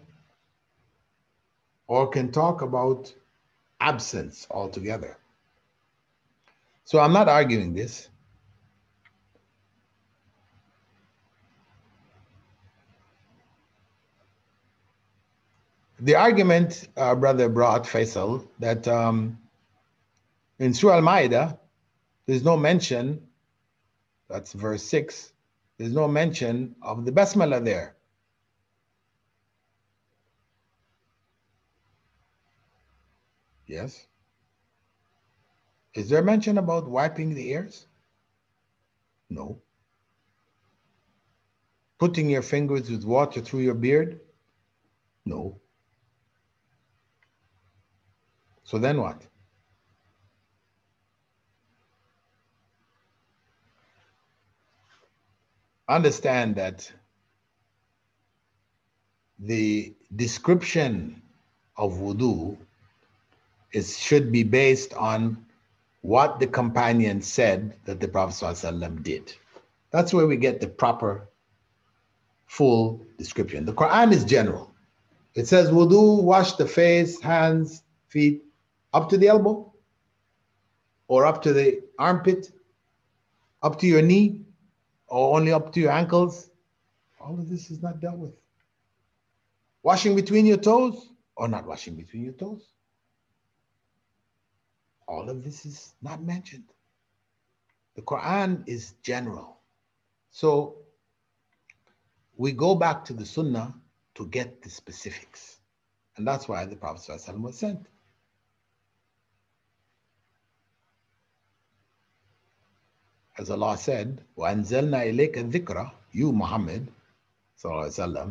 or can talk about absence altogether. So I'm not arguing this. The argument, uh, brother brought, Faisal, that um, in Surah Al-Ma'idah, there's no mention, that's verse six, there's no mention of the Basmala there. Yes? Is there mention about wiping the ears? No. Putting your fingers with water through your beard? No. So then what? Understand that the description of wudu is, should be based on what the companion said that the Prophet ﷺ did. That's where we get the proper, full description. The Quran is general. It says wudu, wash the face, hands, feet, up to the elbow, or up to the armpit, up to your knee, or only up to your ankles. All of this is not dealt with. Washing between your toes, or not washing between your toes. All of this is not mentioned. The Quran is general. So we go back to the Sunnah to get the specifics. And that's why the Prophet ﷺ was sent. As Allah said, وَأَنزَلْنَا إِلَيْكَ الذِّكْرَ, you Muhammad, sallallahu alaihi wasallam,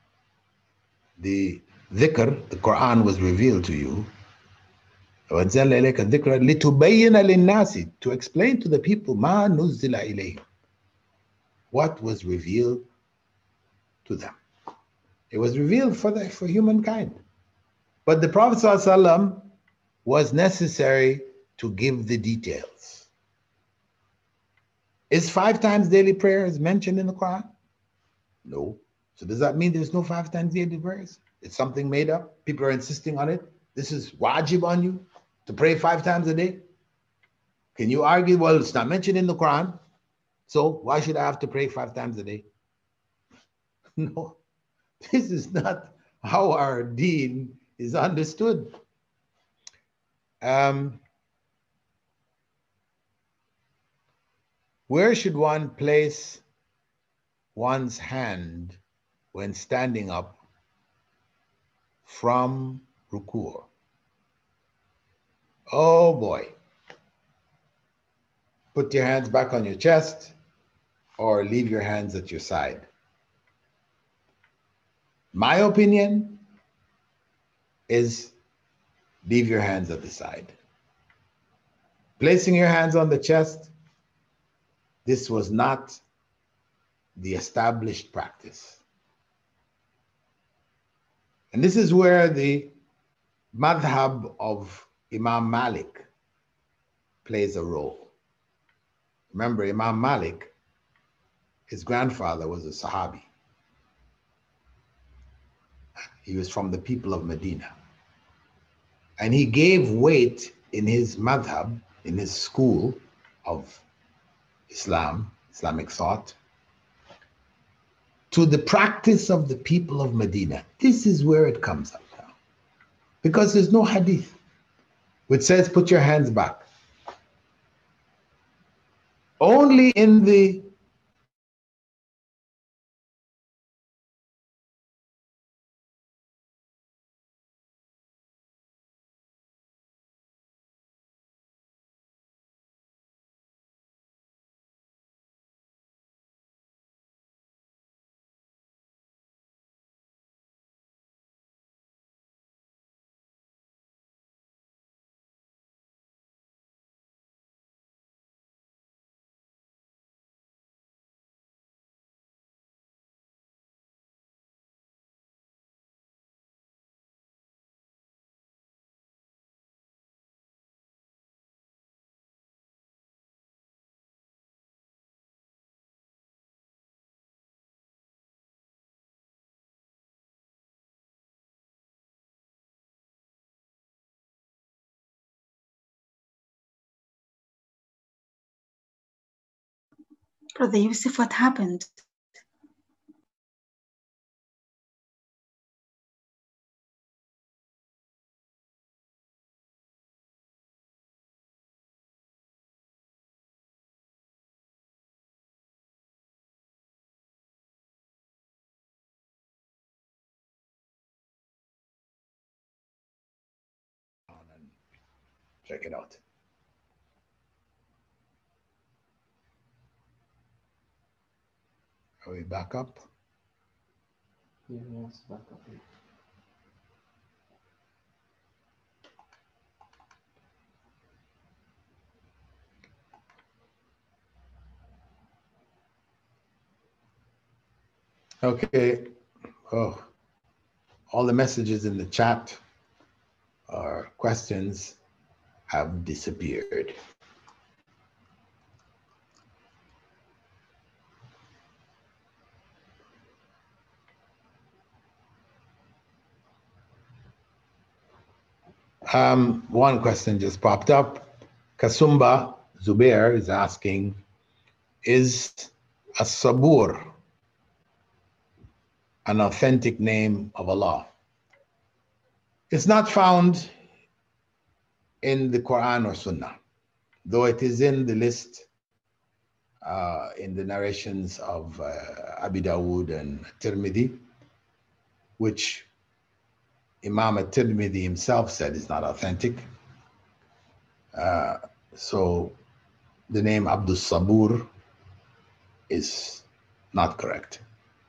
the dhikr, the Quran was revealed to you. وَأَنزَلْنَا إِلَيْكَ الذِّكْرَ لِتُبَيِّنَ لِلنَّاسِ, to explain to the people مَا نُزِّلَ إِلَيْهِمْ, what was revealed to them. It was revealed for the, for humankind. But the Prophet ﷺ was necessary to give the details. Is five times daily prayers mentioned in the Quran? No. So does that mean there's no five times daily prayers? It's something made up. People are insisting on it. This is wajib on you to pray five times a day. Can you argue, well, it's not mentioned in the Quran, so why should I have to pray five times a day? No, this is not how our deen is understood. Um, where should one place one's hand when standing up from ruku'? Oh boy. Put your hands back on your chest or leave your hands at your side. My opinion is leave your hands at the side. Placing your hands on the chest, this was not the established practice. And this is where the madhab of Imam Malik plays a role. Remember, Imam Malik, his grandfather was a Sahabi. He was from the people of Medina. And he gave weight in his madhab, in his school of Islam, Islamic thought, to the practice of the people of Medina. This is where it comes up now. Because there's no hadith which says put your hands back. Only in the Brother Yusuf, what happened? check it out. Are we back up? Yes, back up. Okay. Oh, all the messages in the chat or questions have disappeared. Um, one question just popped up. Kasumba Zubair is asking, is As-Sabur an authentic name of Allah? It's not found in the Quran or Sunnah, though it is in the list uh, in the narrations of uh, Abi Dawood and Tirmidhi, which Imam at-Tirmidhi himself said is not authentic. Uh, so the name Abdul Sabur is not correct.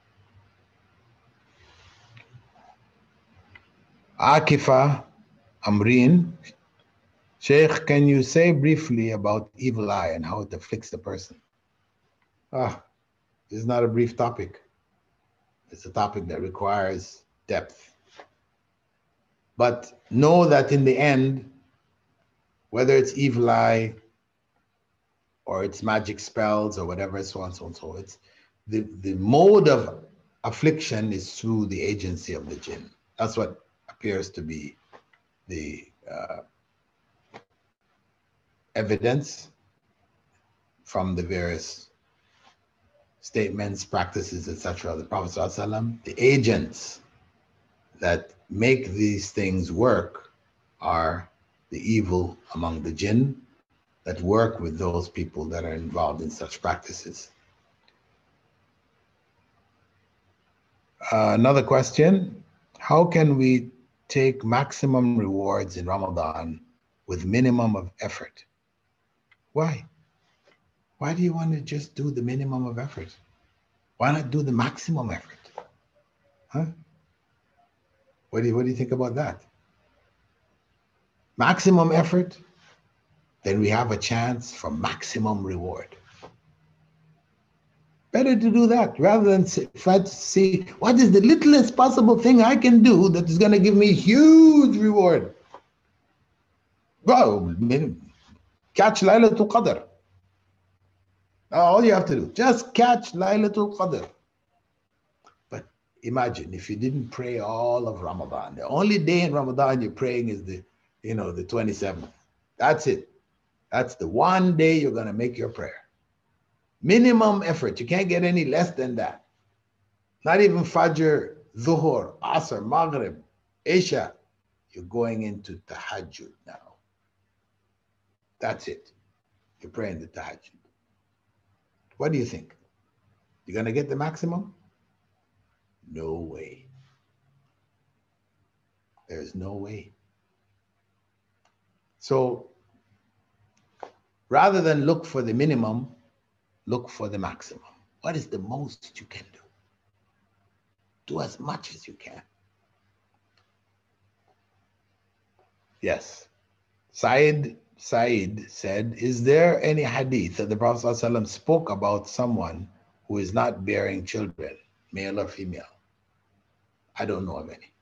Akifa Amreen, Sheikh, can you say briefly about evil eye and how it afflicts the person? Ah, this is not a brief topic. It's a topic that requires depth. But know that in the end, whether it's evil eye or it's magic spells or whatever, so on and so on. So it's the, the mode of affliction is through the agency of the jinn. That's what appears to be the uh, evidence from the various statements, practices, et cetera of the Prophet ﷺ. The agents that make these things work are the evil among the jinn that work with those people that are involved in such practices. Uh, another question, how can we take maximum rewards in Ramadan with minimum of effort? Why? Why do you want to just do the minimum of effort? Why not do the maximum effort? Huh? What do you, what do you think about that? Maximum effort, then we have a chance for maximum reward. Better to do that rather than try to see what is the littlest possible thing I can do that is going to give me huge reward. Well, catch Laylatul Qadr. All you have to do, just catch Laylatul Qadr. But imagine if you didn't pray all of Ramadan. The only day in Ramadan you're praying is the, you know, the twenty-seventh. That's it. That's the one day you're going to make your prayer. Minimum effort. You can't get any less than that. Not even Fajr, Zuhur, Asr, Maghrib, Isha. You're going into Tahajjud now. That's it. You're praying the Tahajjud. What do you think? You're going to get the maximum? No way. There's no way. So rather than look for the minimum, look for the maximum. What is the most you can do? Do as much as you can. Yes. Said Said said, is there any hadith that the Prophet ﷺ spoke about someone who is not bearing children, male or female? I don't know of any.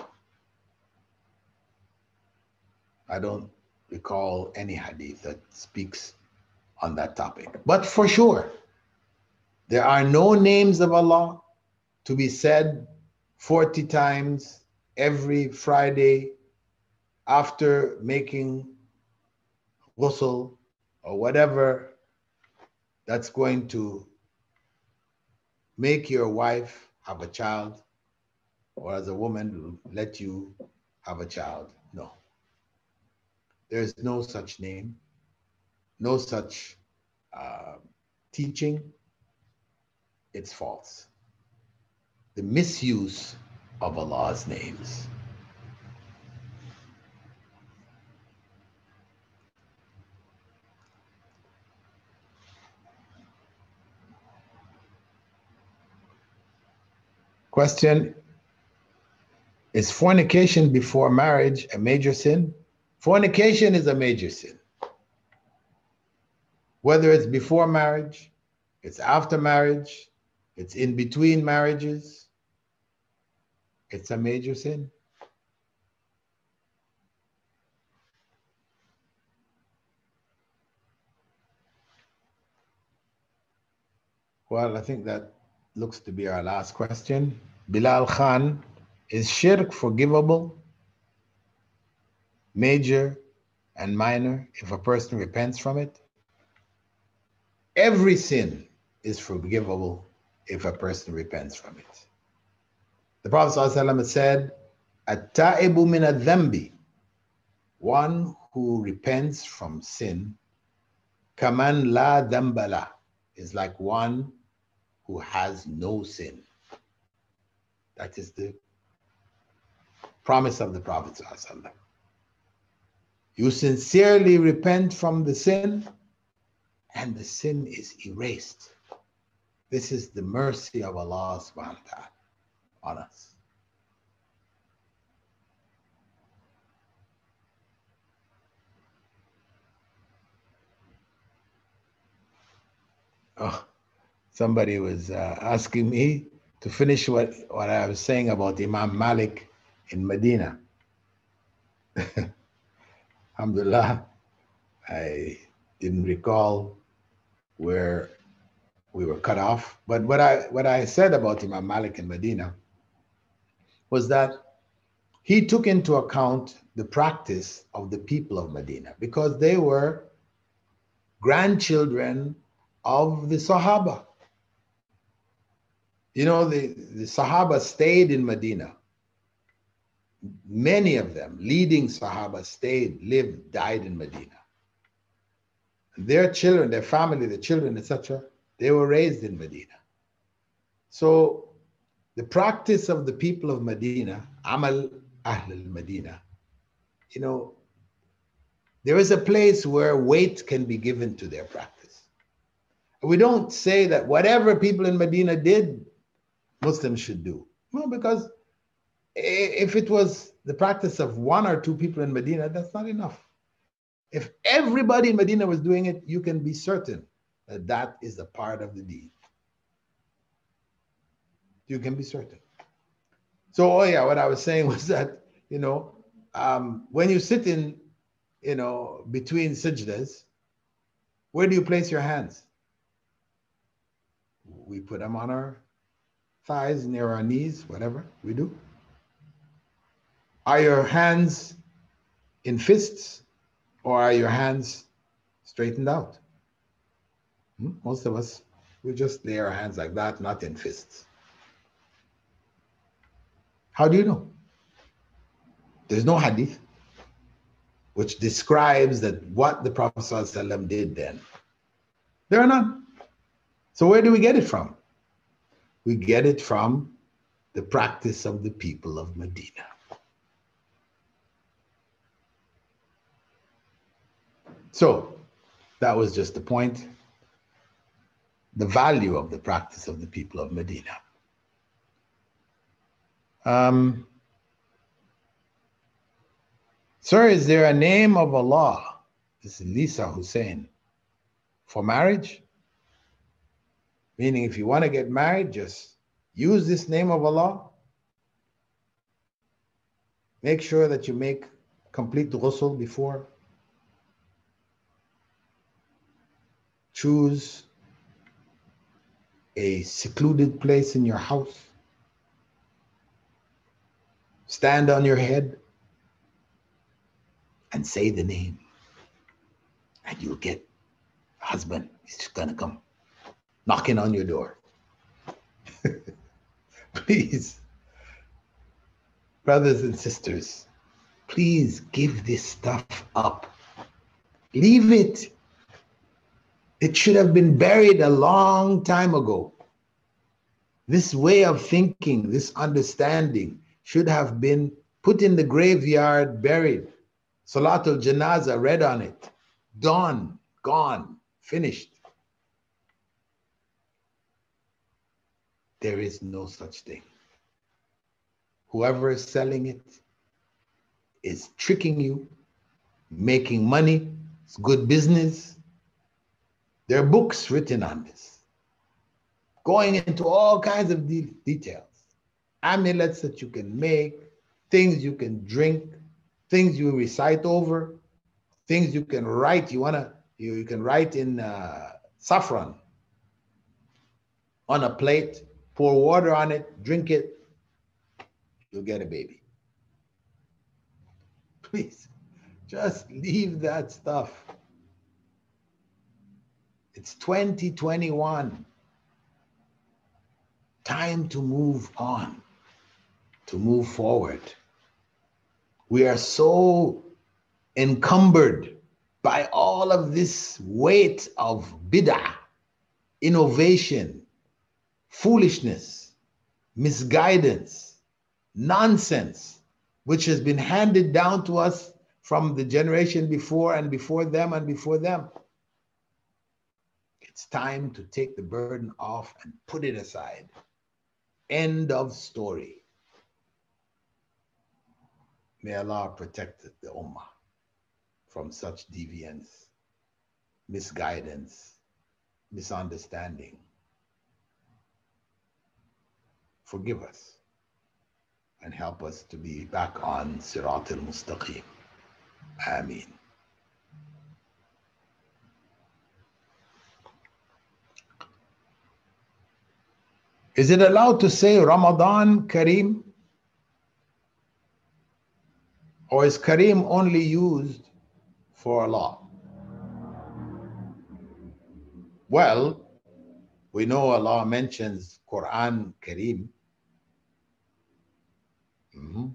I don't recall any hadith that speaks on that topic. But for sure, there are no names of Allah to be said forty times every Friday after making ghusl or whatever that's going to make your wife have a child, or as a woman let you have a child. No. There's no such name, no such uh, teaching. It's false. The misuse of Allah's names. Question, is fornication before marriage a major sin? Fornication is a major sin. Whether it's before marriage, it's after marriage, it's in between marriages, it's a major sin. Well, I think that looks to be our last question. Bilal Khan, is shirk forgivable, major and minor, if a person repents from it? Every sin is forgivable if a person repents from it. The Prophet ﷺ said, At-ta'ibu min adh-dhanbi, one who repents from sin, kaman la dhanbala, is like one who has no sin. That is the promise of the Prophet ﷺ. You sincerely repent from the sin, and the sin is erased. This is the mercy of Allah subhanahu wa ta'ala on us. Oh, somebody was uh, asking me to finish what, what I was saying about Imam Malik in Medina. Alhamdulillah, I didn't recall where we were cut off. But what I what I said about Imam Malik in Medina was that he took into account the practice of the people of Medina because they were grandchildren of the Sahaba. You know, the, the Sahaba stayed in Medina. Many of them, leading Sahaba, stayed, lived, died in Medina. Their children, their family, the children, et cetera, they were raised in Medina. So the practice of the people of Medina, Amal Ahl al-Medina, you know, there is a place where weight can be given to their practice. We don't say that whatever people in Medina did, Muslims should do. No, because if it was the practice of one or two people in Medina, that's not enough. If everybody in Medina was doing it, you can be certain that that is a part of the deed. You can be certain. So, oh yeah, what I was saying was that, you know, um, when you sit in, you know, between sajdas, where do you place your hands? We put them on our thighs, near our knees, whatever we do. Are your hands in fists or are your hands straightened out? Hmm? Most of us, we just lay our hands like that, not in fists. How do you know? There's no hadith which describes that what the Prophet ﷺ did then. There are none. So where do we get it from? We get it from the practice of the people of Medina. So that was just the point, the value of the practice of the people of Medina. Um, Sir, is there a name of Allah, this is Lisa Hussein, for marriage? Meaning if you want to get married, just use this name of Allah. Make sure that you make complete ghusl before. Choose a secluded place in your house. Stand on your head and say the name. And you'll get a husband. He's just gonna come knocking on your door. Please, brothers and sisters, please give this stuff up. Leave it. It should have been buried a long time ago. This way of thinking, this understanding should have been put in the graveyard, buried. Salatul Janazah read on it. Done, gone, finished. There is no such thing. Whoever is selling it is tricking you, making money. It's good business. There are books written on this, going into all kinds of de- details. Amulets that you can make, things you can drink, things you recite over, things you can write. You wanna, you, you can write in uh, saffron on a plate, pour water on it, drink it, you'll get a baby. Please, just leave that stuff. It's twenty twenty-one. Time to move on, to move forward. We are so encumbered by all of this weight of bid'ah, innovation, foolishness, misguidance, nonsense, which has been handed down to us from the generation before and before them and before them. It's time to take the burden off and put it aside. End of story. May Allah protect the Ummah from such deviance, misguidance, misunderstanding. Forgive us and help us to be back on Sirat al-Mustaqim. Ameen. Is it allowed to say Ramadan Kareem? Or is Kareem only used for Allah? Well, we know Allah mentions Quran Kareem. Mm-hmm.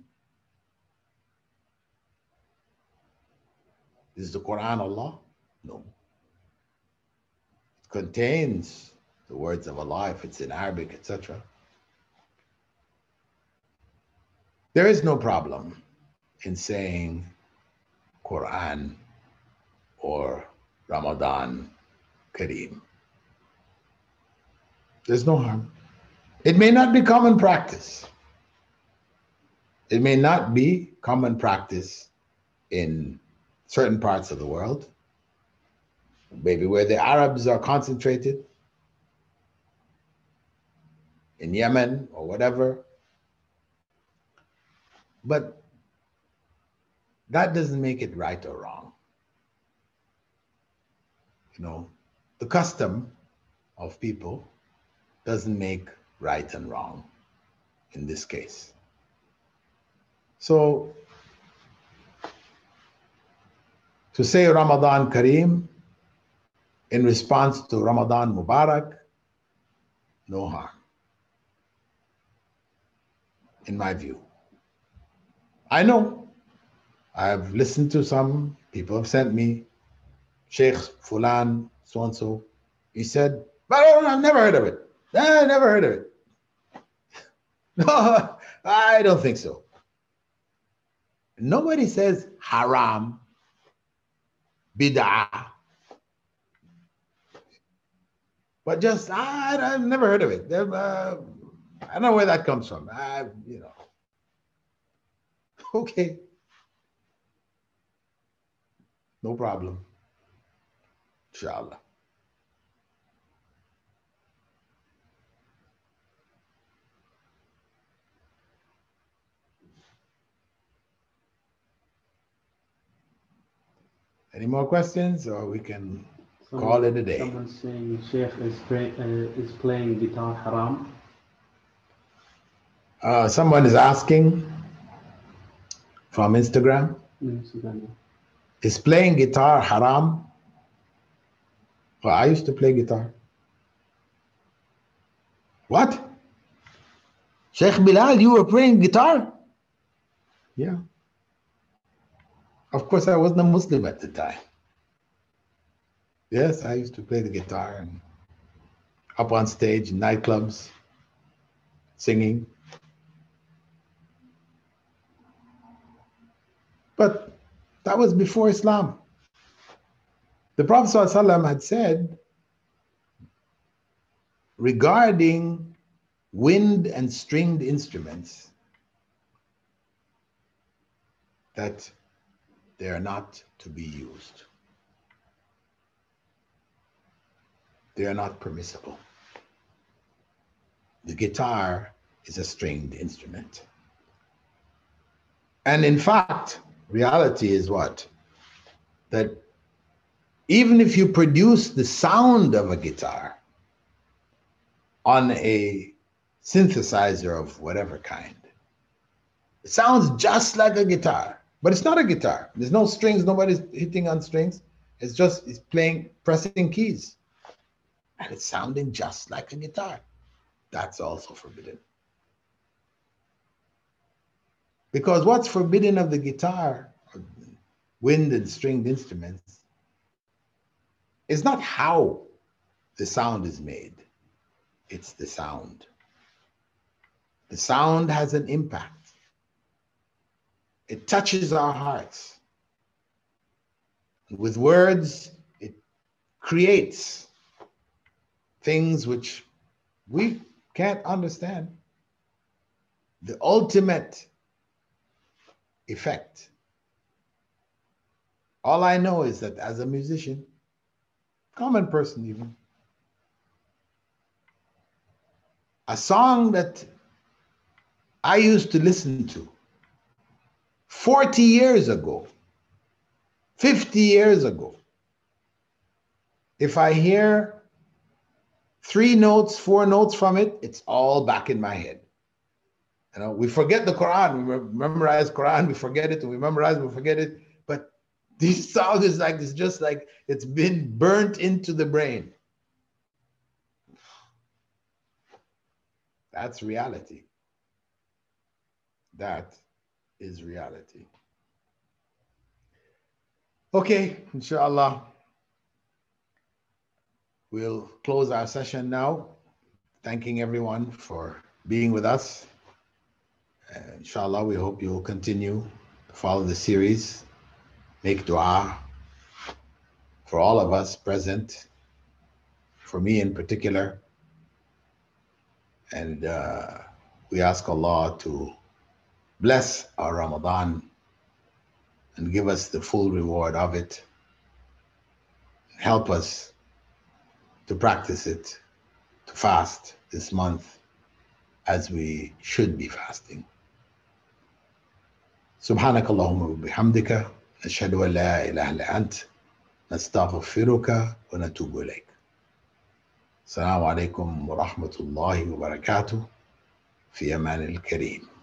Is the Quran Allah? No. It contains the words of Allah if it's in Arabic, et cetera. There is no problem in saying Quran or Ramadan Kareem. There's no harm. It may not be common practice. It may not be common practice in certain parts of the world, maybe where the Arabs are concentrated, in Yemen or whatever. But that doesn't make it right or wrong. You know, the custom of people doesn't make right and wrong in this case. So, to say Ramadan Kareem in response to Ramadan Mubarak, no harm, in my view. I know, I've listened to some, people have sent me, Sheikh Fulan, so-and-so, he said, but I've never heard of it. I never heard of it. No, I don't think so. Nobody says haram, bid'ah, but just, I, I've never heard of it. Uh, I don't know where that comes from. I, you know, okay, no problem, inshallah. Any more questions, or we can someone, call it a day? Someone's saying Sheikh is, play, uh, is playing guitar haram. Uh, someone is asking from Instagram. Instagram. Is playing guitar haram? Well, I used to play guitar. What? Sheikh Bilal, you were playing guitar? Yeah. Of course, I wasn't a Muslim at the time. Yes, I used to play the guitar and up on stage in nightclubs, singing. But that was before Islam. The Prophet ﷺ had said regarding wind and stringed instruments that they are not to be used. They are not permissible. The guitar is a stringed instrument. And in fact, reality is what? That even if you produce the sound of a guitar on a synthesizer of whatever kind, it sounds just like a guitar. But it's not a guitar. There's no strings. Nobody's hitting on strings. It's just it's playing, pressing keys. And it's sounding just like a guitar. That's also forbidden. Because what's forbidden of the guitar, wind and stringed instruments, is not how the sound is made. It's the sound. The sound has an impact. It touches our hearts. With words, it creates things which we can't understand. The ultimate effect. All I know is that as a musician, common person even, a song that I used to listen to forty years ago, fifty years ago, if I hear three notes, four notes from it, it's all back in my head. You know, we forget the Quran, we memorize Quran, we forget it, we memorize, we forget it. But these songs is like, it's just like it's been burnt into the brain. That's reality. That is reality. Okay, inshallah. We'll close our session now, thanking everyone for being with us. Uh, inshallah, we hope you'll continue to follow the series. Make dua for all of us present, for me in particular. And uh, we ask Allah to bless our Ramadan and give us the full reward of it. Help us to practice it, to fast this month as we should be fasting. سبحانك اللهم وبحمدك نشهد أن لا إله إلا أنت نستغفرك ونتوب إليك. السلام عليكم ورحمة الله وبركاته. في أمان الكريم.